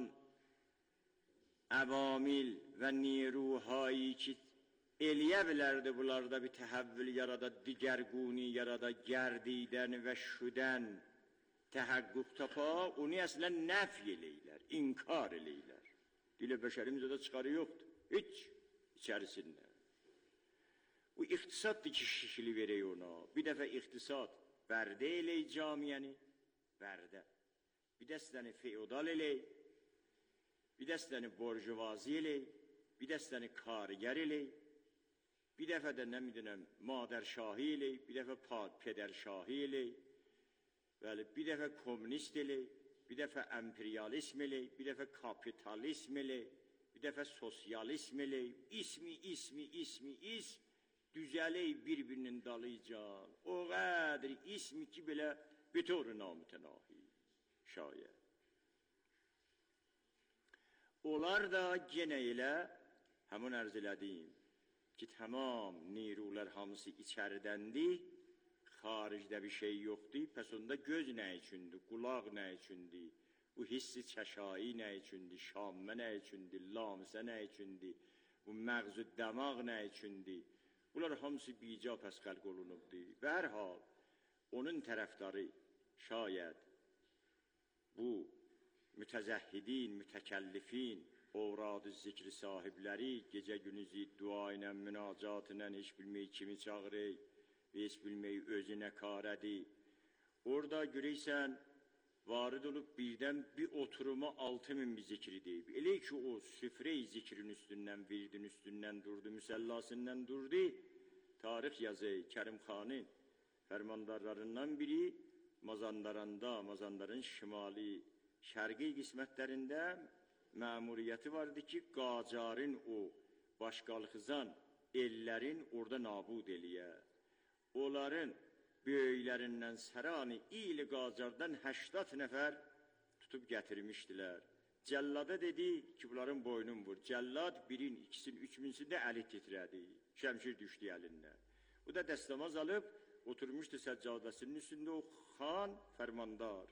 əvamil və niruhayı ki, eləyə bilərdi bunlarda bir təhəvvül yarada, digərguni yarada, gərdidən və şüdən təhəqqüq tapa, onu əslən nəf eləylər, inkar eləylər. Dilə bəşərimizdə də çıxarı yoxdur, heç içərisində. Bu iqtisaddır ki, şişili verək ona. Bir dəfə iqtisad bərdə elək camiyəni, bərdə. Bir dəstəni feodal elək, bir dəstəni borjuvazi elək, bir dəstəni karigər elək, bir dəfə də nə bilirəm, madərşahi elək, bir dəfə pedərşahi elək, bir dəfə komünist elək, bir dəfə emperyalism elək, bir dəfə kapitalism elək, bir dəfə sosialism elək, ismi, düzələk bir-birinin dalıcan, o qədri ismi ki, belə bütor namütənahi, şayət. Onlar da genə elə, həmin ərz elədim, ki, tamam nirular hamısı içəridəndir, xaricdə bir şey yoxdur, pəs onda göz nə üçündür, qulaq nə üçündür, bu hissi çəşai nə üçündür, şammə nə üçündür, lamsə nə üçündür, bu məğz-ü dəmaq nə üçündür, bunlar hamısı bica pəs xəlq olunubdur. Və hər hal, onun tərəfdarı şayət bu mütəzəhhidin, mütəkəllifin, ovrad-ı zikri sahibləri gecə-günüzü dua ilə, münacat ilə heç bilmək kimi çağırır, heç bilmək özünə karədir. Orada görəysən, varid olub birdən bir oturuma 6000 bir zikri deyib. Elə ki, o süfre-i zikrin üstündən, virdin üstündən durdu, müsəllasından durdu. Tarix yazı Kərimxanın fərmandarlarından biri Mazandarın şimali, şərqi qismətlərində məmuriyyəti vardı ki, Qacarın o başqalxızan ellərin orada nabud eləyə. Onların böyüklərindən Sərani il Qacardan 80 nəfər tutub gətirmişdilər. Cəllada dedi ki, bunların boynun vur. Cəllad birin, ikisin, üçüncüsündə əli titrədi. Şəmşir düşdü əlindən. Bu da dəstəmaz alıb, oturmuşdu səccadəsinin üstündə o xan fərmandar.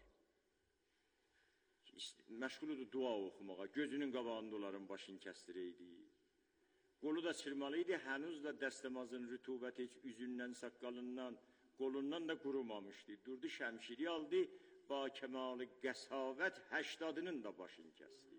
Məşğuludur dua oxumağa, gözünün qabağında onların başını kəsdirəydi. Qolu da çırmalıydı, hənuz da dəstəmazın rütubəti heç üzündən, saqqalından, qolundan da qurumamışdı. Durdu, şəmşiri aldı, ba kəmalı qəsavət 80'ının da başını kəsdi.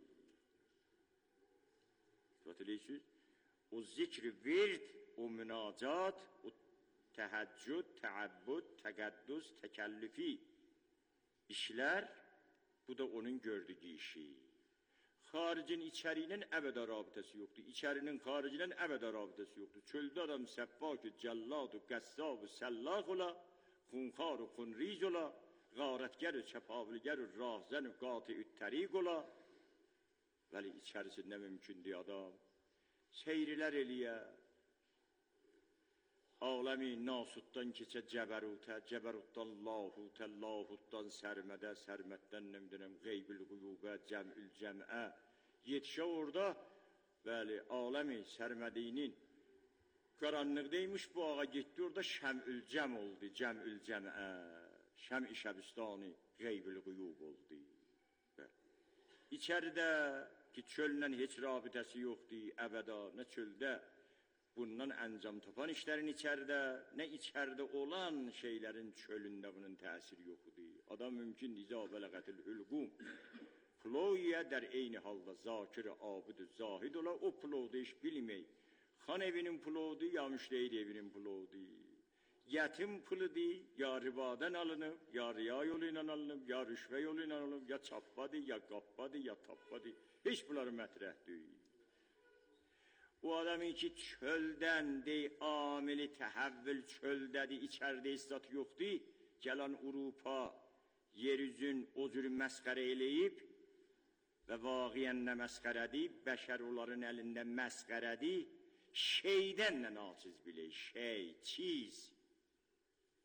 Hatırlayırsınız? O zikri vird, o münacat, o təhəccüd, təəbbüd, təqəddüs, təkəllifi işlər, bu da onun gördüyü işi. Xaricin içəriylə əbədə rabitəsi yoxdur. İçərinin xariclə əbədə rabitəsi yoxdur. Çöldə adam səbbak, cəllad, qəssab, səllaq ola, xunxar, xunriz ola, qarətgər, çəpavligər, rahzən, qati-ü təriq ola. Vəli içərisində mümkündür adam. Seyrilər eləyə, aləmi nasuddan keçə cəbərutə, cəbərutdan lahutə, lahutdan sərmədə, sərməddən nəmdənəm qeybül quyubə, cəmül cəmə. Yetişə orada, bəli, aləmi sərmədinin qaranlıqdaymış bu ağa getdi, orada şəmül cəm oldu, cəmül cəmə. Şəm-i şəbistani qeybül quyub oldu. İçəridə ki, çöllə heç rabitəsi yoxdur, əbəda, nə çöldə, bundan əncam tapan işlərin içəridə, nə içəridə olan şeylərin çölündə bunun təsiri yoxdur. Adam mümkün izə bələqətil hülqum. Ployə dər eyni halda zakir, abid, zahid ola, o plovda iş bilmək. Xan evinin plovdu, ya müştehid evinin plovdu. Yetim pılıdır, ya ribadən alınıb, ya riya yolu ilə alınıb, ya rüşvə yolu ilə alınıb, ya çappadır, ya qappadır, ya tappadır. Heç bunları mətrəh deyil. O adamın ki, çöldən dey, amili təhəvvül çöldədir, içərdə istat yoxdur, gələn Urupa yeryüzün o cür məsxərə eləyib və vaqiən nə məsxərədir, bəşər onların əlində məsxərədir, şeydən nə naçiz bilək, şey, çiz.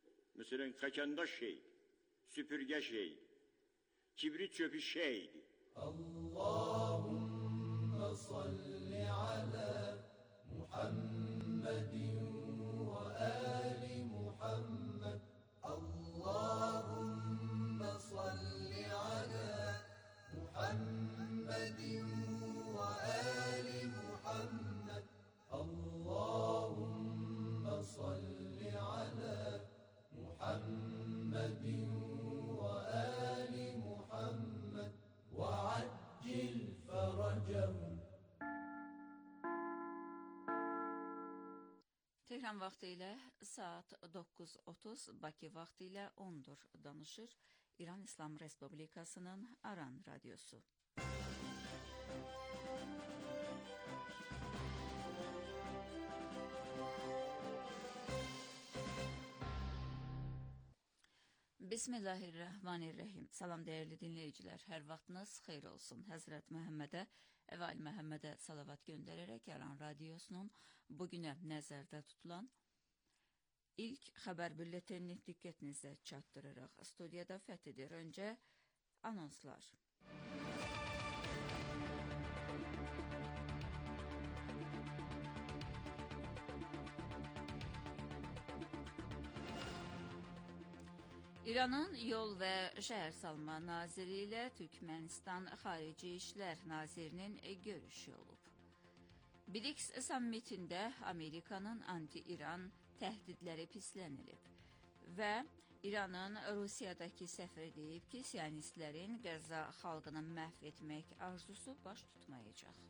Məsələn, xəkəndə şeydir, süpürgə şeydir, kibrit çöpü şeydir. Tehran vaxtı ilə saat 9:30, Bakı vaxtı ilə 10:00 danışır İran İslam Respublikasının Aran radiosu. Bismillahirrahmanirrahim. Salam dəyərli dinləyicilər, hər vaxtınız xeyir olsun. Həzrət Məhəmmədə, Əvəl Məhəmmədə salavat göndərərək Aran radiosunun bugünə nəzərdə tutulan ilk xəbər bülletenini diqqətinizə çatdırırıq. Studiyada Fəthidir. Öncə anonslar. İranın Yol və Şəhərsalma Naziri ilə Türkmənistan Xarici İşlər Nazirinin görüşü olub. BRICS sammitində Amerikanın anti-İran təhdidləri pislənilib və İranın Rusiyadakı səfiri deyib ki, siyonistlərin Qəzza xalqını məhv etmək arzusu baş tutmayacaq.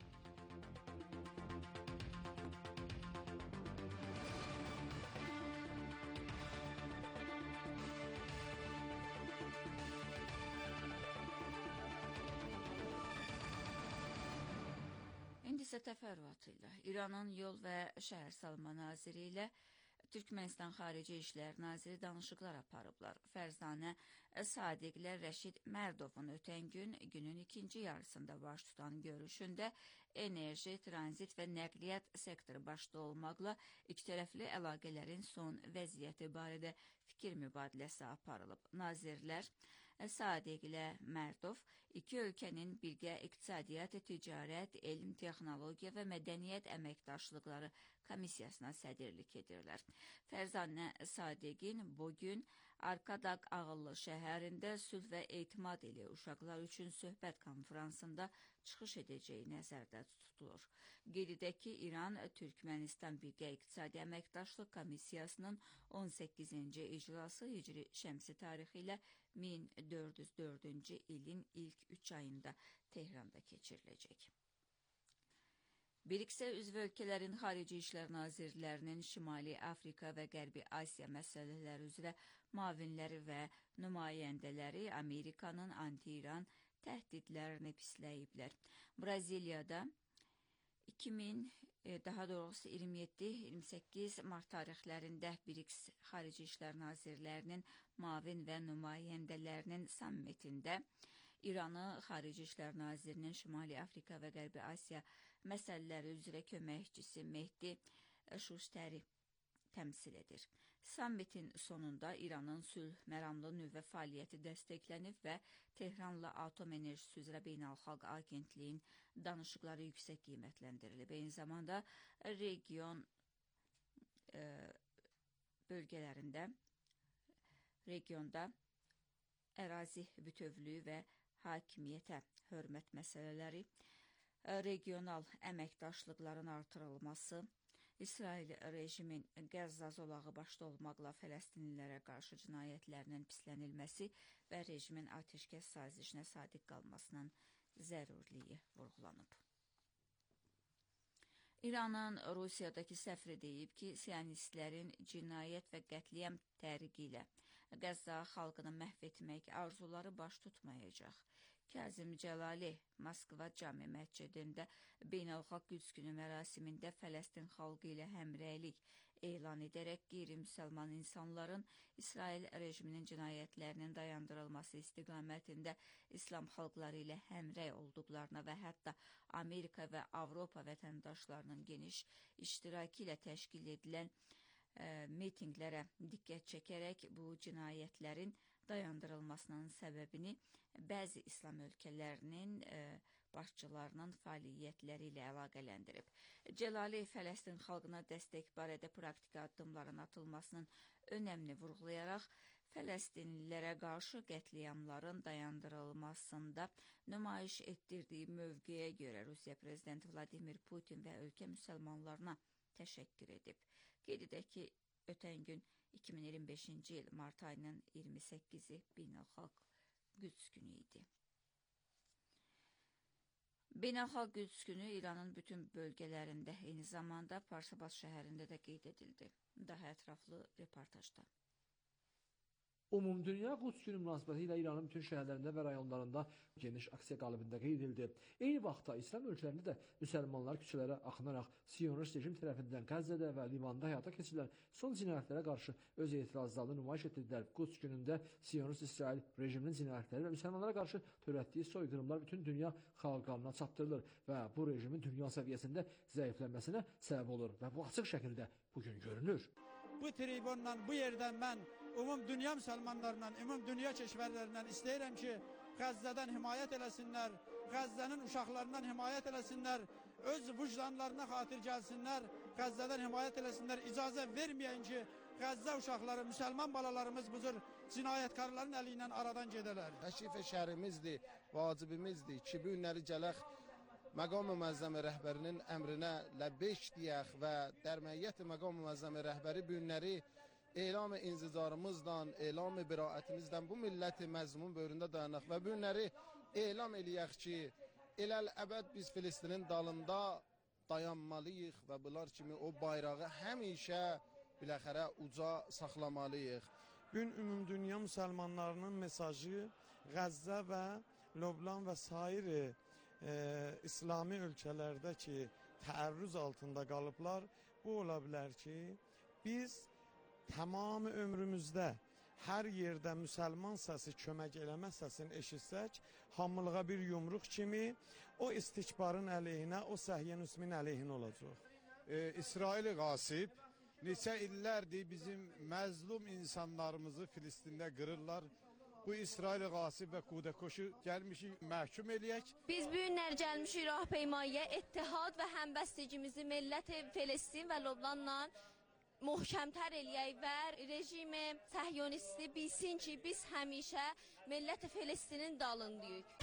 İndi isə təfərrüatı ilə İranın Yol və Şəhərsalma Naziri ilə Türkmənistan Xarici İşlər Naziri danışıqlar aparıblar. Fərzanə Sadiqlə Rəşid Mərdovun ötən gün günün ikinci yarısında baş tutan görüşündə enerji, tranzit və nəqliyyat sektoru başda olmaqla ikitərəfli əlaqələrin son vəziyyəti barədə fikir mübadiləsi aparılıb. Nazirlər Sadiqlə Mərdov iki ölkənin birgə iqtisadiyyat, ticarət, elm, texnologiya və mədəniyyət əməkdaşlıqları komissiyasına sədirlik edirlər. Fərzanə Sadiqin bugün Arkadaq Ağıllı şəhərində sülh və etimad ilə uşaqlar üçün söhbət konferansında çıxış edəcəyi nəzərdə tutulur. Qeyd edək ki, İran Türkmənistan birgə iqtisadi əməkdaşlıq komissiyasının 18-ci iclası Hicri şəmsi tarixi ilə 1404-cü ilin ilk 3 ayında Tehranda keçiriləcək. BRICS-ə üzv ölkələrin xarici işlər nazirlərinin Şimali Afrika və Qərbi Asiya məsələləri üzrə mavinləri və nümayəndələri Amerikanın anti-İran təhdidlərini pisləyiblər. Braziliyada 27-28 mart tarixlərində BRICS xarici işlər nazirlərinin mavin və nümayəndələrinin sammitində İranı Xarici İşlər Nazirinin Şimali Afrika və Qərbi Asiya məsələləri üzrə köməkçisi Mehdi Şuştəri təmsil edir. Sammitin sonunda İranın sülh məramlı nüvə fəaliyyəti dəstəklənib və Tehranla atom enerjisi üzrə beynəlxalq agentliyin danışıqları yüksək qiymətləndirilib. Eyni zamanda region bölgələrində regionda ərazi bütövlüyü və hakimiyyətə hörmət məsələləri, regional əməkdaşlıqların artırılması, İsrail rejimin Qəzza zolağı başda olmaqla Fələstinlilərə qarşı cinayətlərinin pislənilməsi və rejimin atəşkəs sazişinə sadiq qalmasının zəruriliyi vurğulanıb. İranın Rusiyadakı səfiri deyib ki, siyonistlərin cinayət və qətliyam təriqi ilə Qəzza xalqını məhv etmək arzuları baş tutmayacaq. Kazım Cəlali Moskva Cami məscidində beynəlxalq Qüds günü mərasimində Fələstin xalqı ilə həmrəylik elan edərək qeyri-müsəlman insanların İsrail rejiminin cinayətlərinin dayandırılması istiqamətində İslam xalqları ilə həmrəy olduqlarına və hətta Amerika və Avropa vətəndaşlarının geniş iştirakı ilə təşkil edilən mitinqlərə diqqət çəkərək bu cinayətlərin dayandırılmasının səbəbini bəzi İslam ölkələrinin başçılarının fəaliyyətləri ilə əlaqələndirib. Cəlali Fələstin xalqına dəstək barədə praktik addımların atılmasının önəmini vurğulayaraq, Fələstinlilərə qarşı qətliamların dayandırılmasında nümayiş etdirdiyi mövqeyə görə Rusiya Prezidenti Vladimir Putin və ölkə müsəlmanlarına təşəkkür edib. Qeyd edək ki, ötən gün 2025-ci il mart ayının 28-i Beynəlxalq Qüds günü idi. Beynəlxalq Qüds günü İranın bütün bölgələrində, eyni zamanda Parsabad şəhərində də qeyd edildi. Daha ətraflı reportajda. Umumdünya Quds günü münasibəti ilə İranın bütün şəhərlərində və rayonlarında geniş aksiya qalibində qeyd edildi. Eyni vaxtda İslam ölkələrində də müsəlmanlar küçələrə axınaraq Siyonist rejim tərəfindən Qəzzədə və Livanda həyata keçirilən son cinayətlərə qarşı öz etirazlarını nümayiş etdirdilər. Quds günündə Siyonist İsrail rejiminin cinayətləri və müsəlmanlara qarşı törətdiyi soyqırımlar bütün dünya xalqlarına çatdırılır və bu rejimin dünya səviyyəsində zəiflənməsinə səbəb olur və bu açıq şəkildə bugün görünür. Bu tribundan, bu yerdən mən dünya müsəlmanlarından, dünya keşvərlərindən istəyirəm ki, Qəzzədən himayət eləsinlər, Qəzzənin uşaqlarından himayət eləsinlər, öz vicdanlarına xatir gəlsinlər, Qəzzədən himayət eləsinlər, icazə verməyən ki, Qəzzə uşaqları, müsəlman balalarımız bu cür cinayətkarların əli ilə aradan gedələr. Təşrif şəhərimizdir, vacibimizdir ki, bu günləri gələk məqam-ı müəzzəmi rəhbərinin əmrinə ləbbeş deyək və dərməyyət məqam-ı müəzzəmi rəhbəri bu günləri elam-ı inzicarımızdan, elam-ı biraətimizdən bu milləti məzmun böhründə dayanaq və bu günləri elam eləyək ki, eləl-əbəd biz Filistinin dalında dayanmalıyıq və bunlar kimi o bayrağı həmişə biləxərə uca saxlamalıyıq. Gün ümumdünya müsəlmanlarının mesajı Qəzzə və Lobnan və sair İslami ölkələrdə ki, təərrüz altında qalıblar, bu ola bilər ki, biz tamamı ömrümüzdə hər yerdə müsəlman səsi, kömək eləmə səsini eşitsək, hamılığa bir yumruq kimi o istikbarın əleyhinə, o səhiyyənüsmin əleyhinə olacaq. İsrail qasib neçə illərdir bizim məzlum insanlarımızı Filistində qırırlar. Bu İsrail qasib və Qudakoşu gəlmişik məhkum eləyək. Biz bu günlər gəlmişik rahpeymaya, ittihad və həmbəstəcimizi millət Filistin və Lobnanla möhkəmtər eləyək və rejimi səhyonisti bilsin ki, biz həmişə millət Filistinin dalındayıq.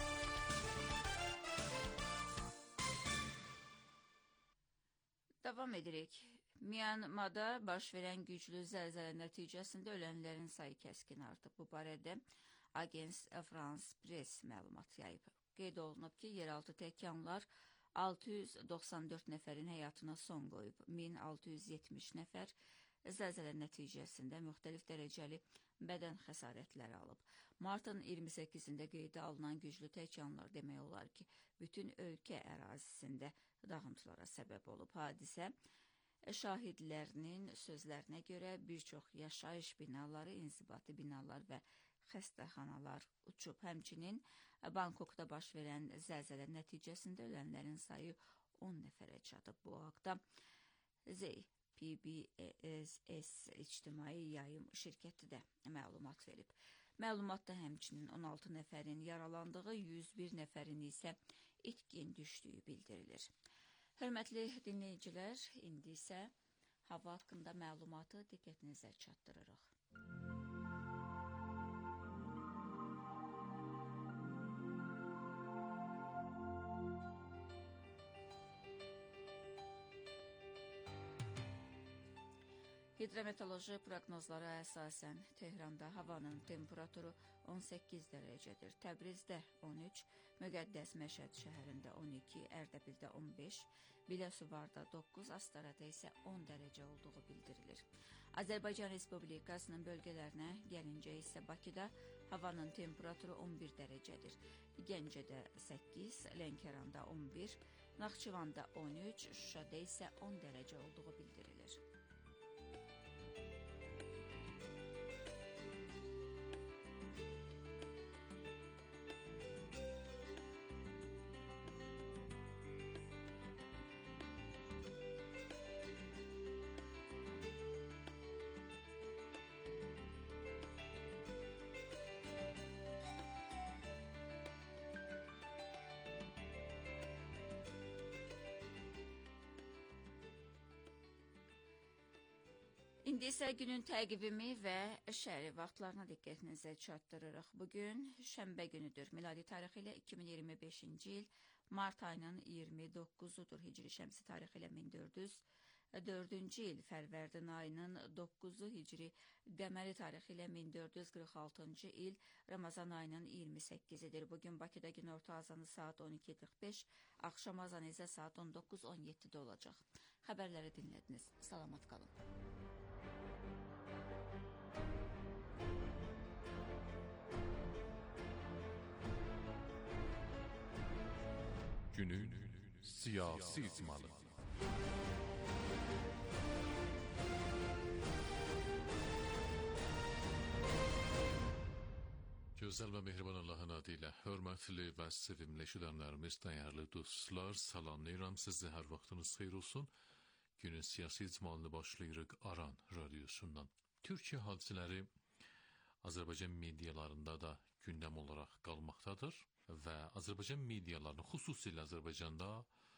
Davam edirik. Myanmada baş verən güclü zəlzələ nəticəsində ölənlərin sayı kəskin artıb. Bu barədə Agence France Presse məlumat yayıb. Qeyd olunub ki, yeraltı təkanlar 694 nəfərin həyatına son qoyub. 1670 nəfər zəlzələ nəticəsində müxtəlif dərəcəli bədən xəsarətləri alıb. Martın 28-də qeydə alınan güclü təkanlar demək olar ki, bütün ölkə ərazisində dağıntılara səbəb olub. Hadisə şahidlərinin sözlərinə görə bir çox yaşayış binaları, inzibati binalar və xəstəxanalar uçub. Həmçinin Bangkokda baş verən zəlzələ nəticəsində ölənlərin sayı 10 nəfərə çatıb. Bu haqda PBS ictimai yayım şirkəti də məlumat verib. Məlumatda həmçinin 16 nəfərin yaralandığı, 101 nəfərin isə itkin düşdüyü bildirilir. Hörmətli dinləyicilər, indi isə hava haqqında məlumatı diqqətinizə çatdırırıq. Hidrometeoroloji proqnozlara əsasən Tehranda havanın temperaturu 18 dərəcədir. Təbrizdə 13, Müqəddəs Məşəd şəhərində 12, Ərdəbildə 15, Biləsuvarda 9, Astarada isə 10 dərəcə olduğu bildirilir. Azərbaycan Respublikasının bölgələrinə gəlincə isə Bakıda havanın temperaturu 11 dərəcədir. Gəncədə 8, Lənkəranda 11, Naxçıvanda 13, Şuşada isə 10 dərəcə olduğu bildirilir. İndi isə günün təqvimi və şəhəri vaxtlarına diqqətinizə çatdırırıq. Bugün şənbə günüdür. Miladi tarixi ilə 2025-ci il mart ayının 29-udur. Hicri şəmsi tarixi ilə 1404-cü il fərvərdin ayının 9-u, hicri qəməri tarixi ilə 1446-cı il Ramazan ayının 28-idir. Bugün Bakıda günorta azanı saat 12:45, axşam azanı isə saat 19:17-də olacaq. Xəbərləri dinlədiniz. Salamat qalın. Günün siyasi icmalı. Gözəl və mehriban Allahın adı ilə hörmətli və sevimli eşidənlərimiz, dəyərli dostlar, salamlayıram sizi, hər vaxtınız xeyir olsun. Günün siyasi icmalını başlayırıq Aran radiosundan. Türkiyə hadisələri Azərbaycan medialarında da gündəm olaraq qalmaqdadır və Azərbaycan medialarının, xüsusilə Azərbaycanda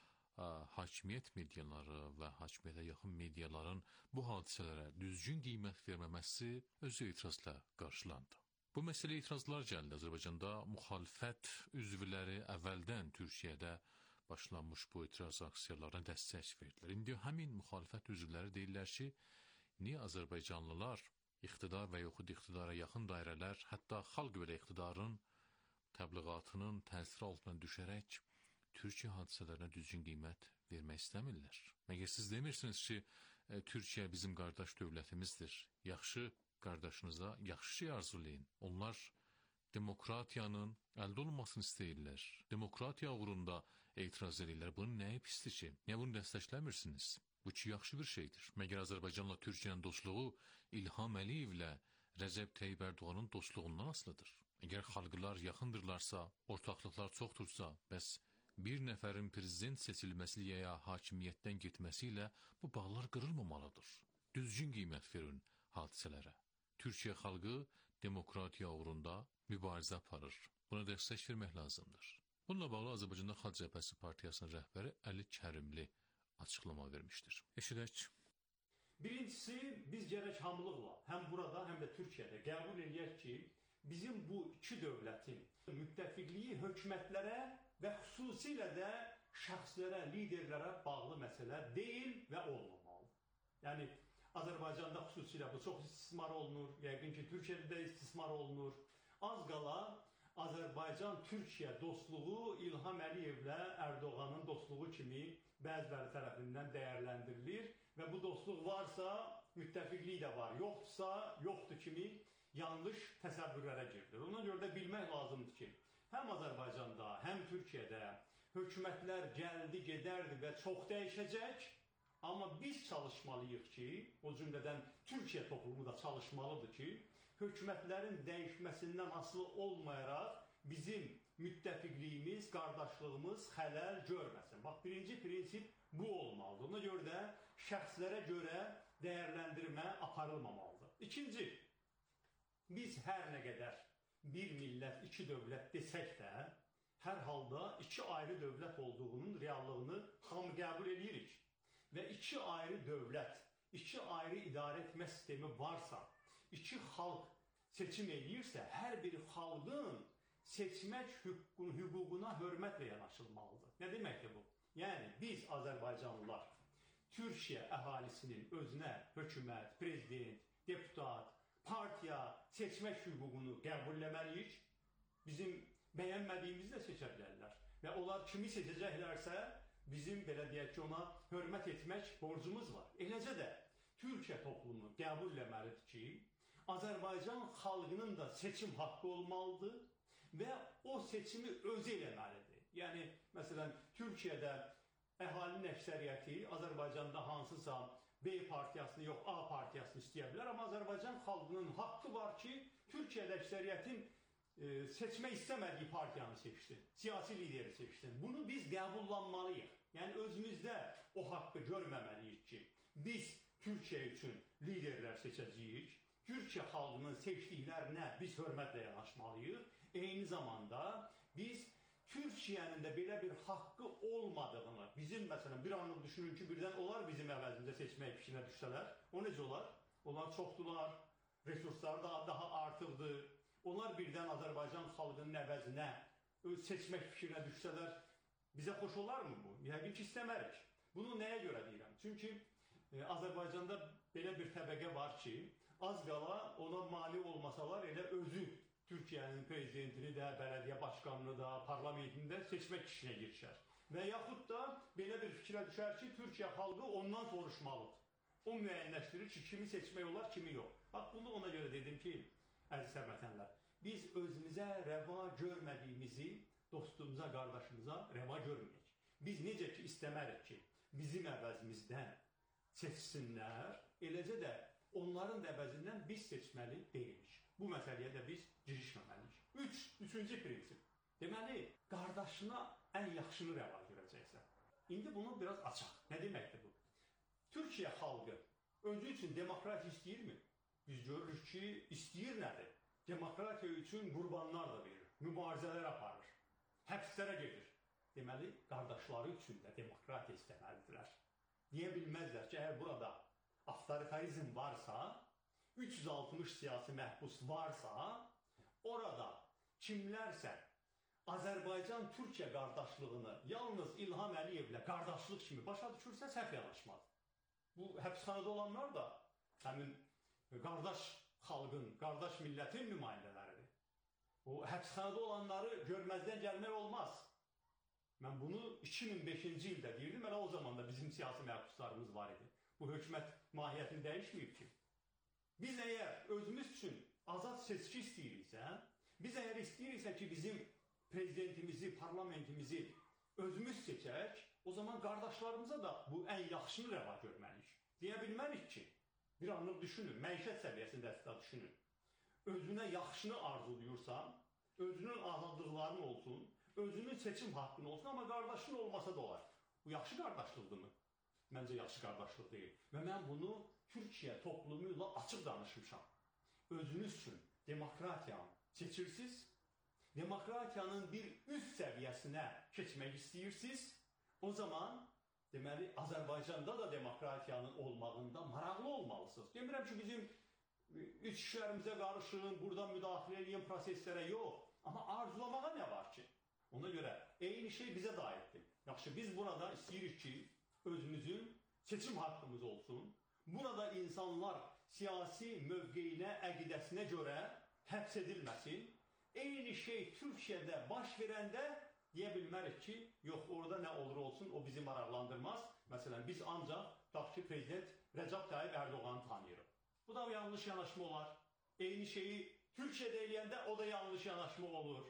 hakimiyyət mediaları və hakimiyyətə yaxın mediaların bu hadisələrə düzgün qiymət verməməsi özü etirazla qarşılandı. Bu məsələ etirazlar gəldi. Azərbaycanda müxalifət üzvləri əvvəldən Türkiyədə başlanmış bu etiraz aksiyalarına dəstək verdilər. İndi həmin müxalifət üzvləri deyirlər ki, niyə Azərbaycanlılar, iqtidar və yaxud iqtidara yaxın dairələr, hətta xalq belə iqtidarın təbliğatının təsiri altına düşərək Türkiyə hadisələrinə düzgün qiymət vermək istəmirlər. Məgər siz demirsiniz ki, Türkiyə bizim qardaş dövlətimizdir. Yaxşı qardaşınıza yaxşı şey arzulayın. Onlar demokratiyanın əldə olunmasını istəyirlər. Demokratiya uğrunda etiraz edirlər. Bunun nəyi pisdir ki? Niyə bunu dəstəkləmirsiniz? Bu ki, yaxşı bir şeydir. Məgər Azərbaycanla Türkiyənin dostluğu İlham Əliyevlə Rəcəb Tayyib Ərdoğanın dostluğundan asılıdır. Əgər xalqlar yaxındırlarsa, ortaqlıqlar çoxdursa, bəs bir nəfərin prezident seçilməsi ya hakimiyyətdən getməsi ilə bu bağlar qırılmamalıdır. Düzgün qiymət verin hadisələrə. Türkiyə xalqı demokratiya uğrunda mübarizə aparır. Buna dəstək vermək lazımdır. Bununla bağlı Azərbaycanda Xalq Cəbhəsi Partiyasının rəhbəri Əli Kərimli açıqlama vermişdir. Eşidək. Birincisi, biz gərək hamılıqla, həm burada, həm də Türkiyədə qəbul edək ki, bizim bu iki dövlətin müttəfiqliyi hökumətlərə və xüsusilə də şəxslərə, liderlərə bağlı məsələ deyil və olmamalıdır. Yəni, Azərbaycanda xüsusilə bu çox istismar olunur, yəqin ki, Türkiyədə də istismar olunur. Az qala Azərbaycan-Türkiyə dostluğu İlham Əliyevlə Ərdoğanın dostluğu kimi bəziləri tərəfindən dəyərləndirilir və bu dostluq varsa, müttəfiqlik də var, yoxdursa, yoxdur kimi yanlış təsəvvürlərə girilir. Ona görə də bilmək lazımdır ki, həm Azərbaycanda, həm Türkiyədə hökumətlər gəldi, gedərdi və çox dəyişəcək. Amma biz çalışmalıyıq ki, o cümlədən Türkiyə toplumu da çalışmalıdır ki, hökumətlərin dəyişməsindən asılı olmayaraq bizim müttəfiqliyimiz, qardaşlığımız xələl görməsin. Bax, birinci prinsip bu olmalıdır. Ona görə də şəxslərə görə dəyərləndirmə aparılmamalıdır. İkinci, biz hər nə qədər bir millət, iki dövlət desək də, hər halda iki ayrı dövlət olduğunun reallığını hamı qəbul edirik. Və iki ayrı dövlət, iki ayrı idarə etmə sistemi varsa, iki xalq seçim edirsə, hər bir xalqın seçmək hüququna hörmətlə yanaşılmalıdır. Nə deməkdir bu? Yəni, biz Azərbaycanlılar Türkiyə əhalisinin özünə hökumət, prezident, deputat, partiya seçmək hüququnu qəbulləməliyik. Bizim bəyənmədiyimizi də seçə bilərlər. Və onlar kimi seçəcəklərsə, bizim, belə deyək ki, ona hörmət etmək borcumuz var. Eləcə də Türkiyə toplumu qəbulləməlidir ki, Azərbaycan xalqının da seçim haqqı olmalıdır və o seçimi özü eləməlidir. Yəni, məsələn, Türkiyədə əhalinin əksəriyyəti Azərbaycanda hansısa B partiyasını yox, A partiyasını istəyə bilər, amma Azərbaycan xalqının haqqı var ki, Türkiyədə əksəriyyətin seçmək istəmədiyi partiyanı seçsin, siyasi lideri seçsin. Bunu biz qəbullanmalıyıq. Yəni, özümüzdə o haqqı görməməliyik ki, biz Türkiyə üçün liderlər seçəcəyik, Türkiyə xalqının seçdiklərinə biz hörmətlə yanaşmalıyıq. Eyni zamanda biz Türkiyənin də belə bir haqqı olmadığını, bizim məsələn bir anlıq düşünün ki, birdən onlar bizim əvəzimizə seçmək fikrinə düşsələr, o necə olar? Onlar çoxdular, resursları daha artıqdır. Onlar birdən Azərbaycan xalqının əvəzinə öz seçmək fikrinə düşsələr, bizə xoş olarmı bu? Yəqin ki, istəmərik. Bunu nəyə görə deyirəm? Çünki Azərbaycanda belə bir təbəqə var ki, az qala ona mane olmasalar elə özü Türkiyənin prezidentini də, bələdiyyə başqanını da, parlamentini də seçmək işinə girişər. Və yaxud da belə bir fikrə düşər ki, Türkiyə xalqı ondan soruşmalıdır. O müəyyənləşdirir ki, kimi seçmək olar, kimi yox. Bax, bunu ona görə dedim ki, əziz həmvətənlər, biz özümüzə rəva görmədiyimizi dostumuza, qardaşımıza rəva görməyək. Biz necə ki, istəmərik ki, bizim əvəzimizdən seçsinlər, eləcə də onların əvəzindən biz seçməli deyilik. Bu məsələyə də biz girişməməliyik. Üçüncü prinsip. Deməli, qardaşına ən yaxşını rəva görəcəksən. İndi bunu biraz açaq. Nə deməkdir bu? Türkiyə xalqı öncü üçün demokratiya istəyirmi? Biz görürük ki, istəyir nədir? Demokratiya üçün qurbanlar da verir, mübarizələr aparır, həbslərə gedir. Deməli, qardaşları üçün də demokratiya istəməlidirlər. Deyə bilməzlər ki, əgər burada avtoritarizm varsa, 360 siyasi məhbus varsa, orada kimlərsə Azərbaycan-Türkiyə qardaşlığını yalnız İlham Əliyevlə qardaşlıq kimi başa düşürsə, səhv yanaşmaz. Bu, həbsxanada olanlar da həmin qardaş xalqın, qardaş millətin nümayəndələridir. O, həbsxanada olanları görməzdən gəlmək olmaz. Mən bunu 2005-ci ildə deyirdim, elə o zaman da bizim siyasi məhbuslarımız var idi. Bu, hökumət mahiyyətini dəyişməyib ki. Biz əgər özümüz üçün azad seçki istəyiriksə, biz əgər istəyiriksə ki, bizim prezidentimizi, parlamentimizi özümüz seçək, o zaman qardaşlarımıza da bu ən yaxşını rəva görməliyik. Deyə bilmərik ki, bir anlıq düşünün, məişət səviyyəsində əsla düşünün. Özünə yaxşını arzuluyursan, özünün azadlıqların olsun, özünün seçim haqqını olsun, amma qardaşın olmasa da olar. Bu yaxşı qardaşlıqdır mı? Məncə yaxşı qardaşlıq deyil. Və mən bunu Türkiyə toplumu ilə açıq danışmışam. Özünüz üçün demokratiyanı seçirsiniz, demokratiyanın bir üst səviyyəsinə keçmək istəyirsiniz, o zaman deməli Azərbaycanda da demokratiyanın olmağında maraqlı olmalısınız. Demirəm ki, bizim iç işlərimizə qarışın, buradan müdaxilə edin proseslərə, yox. Amma arzulamağa nə var ki? Ona görə eyni şey bizə də aiddir. Yaxşı, biz burada istəyirik ki, özümüzün seçim haqqımız olsun. Burada insanlar siyasi mövqeyinə, əqidəsinə görə həbs edilməsin. Eyni şey Türkiyədə baş verəndə deyə bilmərik ki, yox, orada nə olur olsun, o bizi maraqlandırmaz. Məsələn, biz ancaq tutaq ki, prezident Rəcəb Tayyip Ərdoğanı tanıyırıq. Bu da yanlış yanaşma olar. Eyni şeyi Türkiyədə eləyəndə o da yanlış yanaşma olur.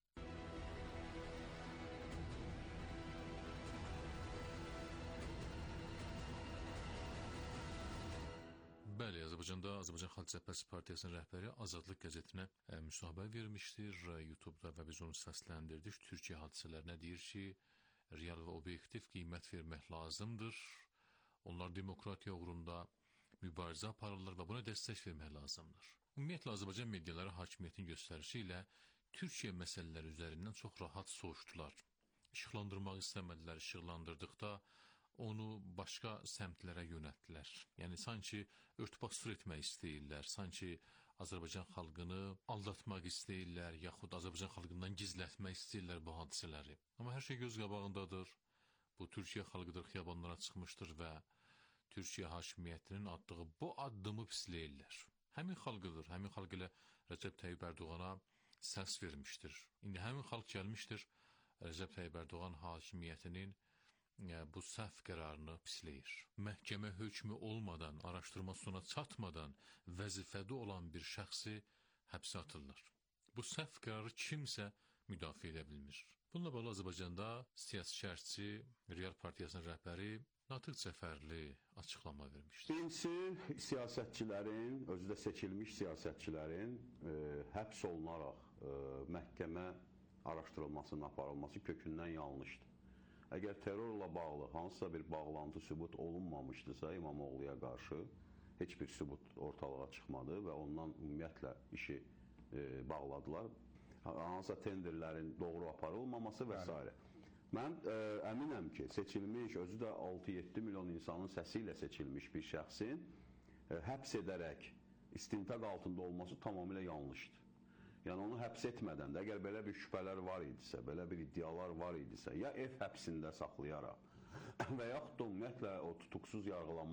Bəli, Azərbaycanda Azərbaycan Xalq Cəbhəsi Partiyasının rəhbəri Azadlıq qəzetinə müsahibə vermişdir YouTube-da və biz onu səsləndirdik. Türkiyə hadisələrinə deyir ki, real və obyektiv qiymət vermək lazımdır. Onlar demokratiya uğrunda mübarizə aparırlar və buna dəstək vermək lazımdır. Ümumiyyətlə, Azərbaycan mediaları hakimiyyətin göstərişi ilə Türkiyə məsələləri üzərindən çox rahat soğuşdular. İşıqlandırmaq istəmədilər, işıqlandırdıqda onu başqa səmtlərə yönəltdilər. Yəni, sanki örtbasdır etmək istəyirlər, sanki Azərbaycan xalqını aldatmaq istəyirlər, yaxud Azərbaycan xalqından gizlətmək istəyirlər bu hadisələri. Amma hər şey göz qabağındadır. Bu, Türkiyə xalqıdır, xiyabanlara çıxmışdır və Türkiyə hakimiyyətinin atdığı bu addımı pisləyirlər. Həmin xalqıdır, həmin xalq ilə Rəcəb Tayyip Ərdoğana səs vermişdir. İndi həmin xalq gəlmişdir, Rəcəb Tayyip Ərdoğan hakimiyyətinin bu səhv qərarını pisləyir. Məhkəmə hökmü olmadan, araşdırma sona çatmadan vəzifədə olan bir şəxsi həbsə atırlar. Bu səhv qərarı kimsə müdafiə edə bilmir. Bununla bağlı Azərbaycanda siyasi şərhçi, Real Partiyasının rəhbəri Natiq Cəfərli açıqlama vermişdir. Birincisi, siyasətçilərin, özü də seçilmiş siyasətçilərin həbs olunaraq məhkəmə araşdırılmasının aparılması kökündən yanlışdır. Əgər terrorla bağlı hansısa bir bağlantı sübut olunmamışdısa İmamoğluya qarşı heç bir sübut ortalığa çıxmadı və ondan ümumiyyətlə işi bağladılar. Hansısa tenderlərin doğru aparılmaması və s. Mən əminəm ki, seçilmiş, özü də 6-7 milyon insanın səsi ilə seçilmiş bir şəxsin həbs edərək istintaq altında olması tamamilə yanlışdır. Yəni onu həbs etmədən də əgər belə bir şübhələr var idisə, belə bir iddialar var idisə, ya ev həbsində saxlayaraq və yaxud da ümumiyyətlə o tutuqsuz yargılanma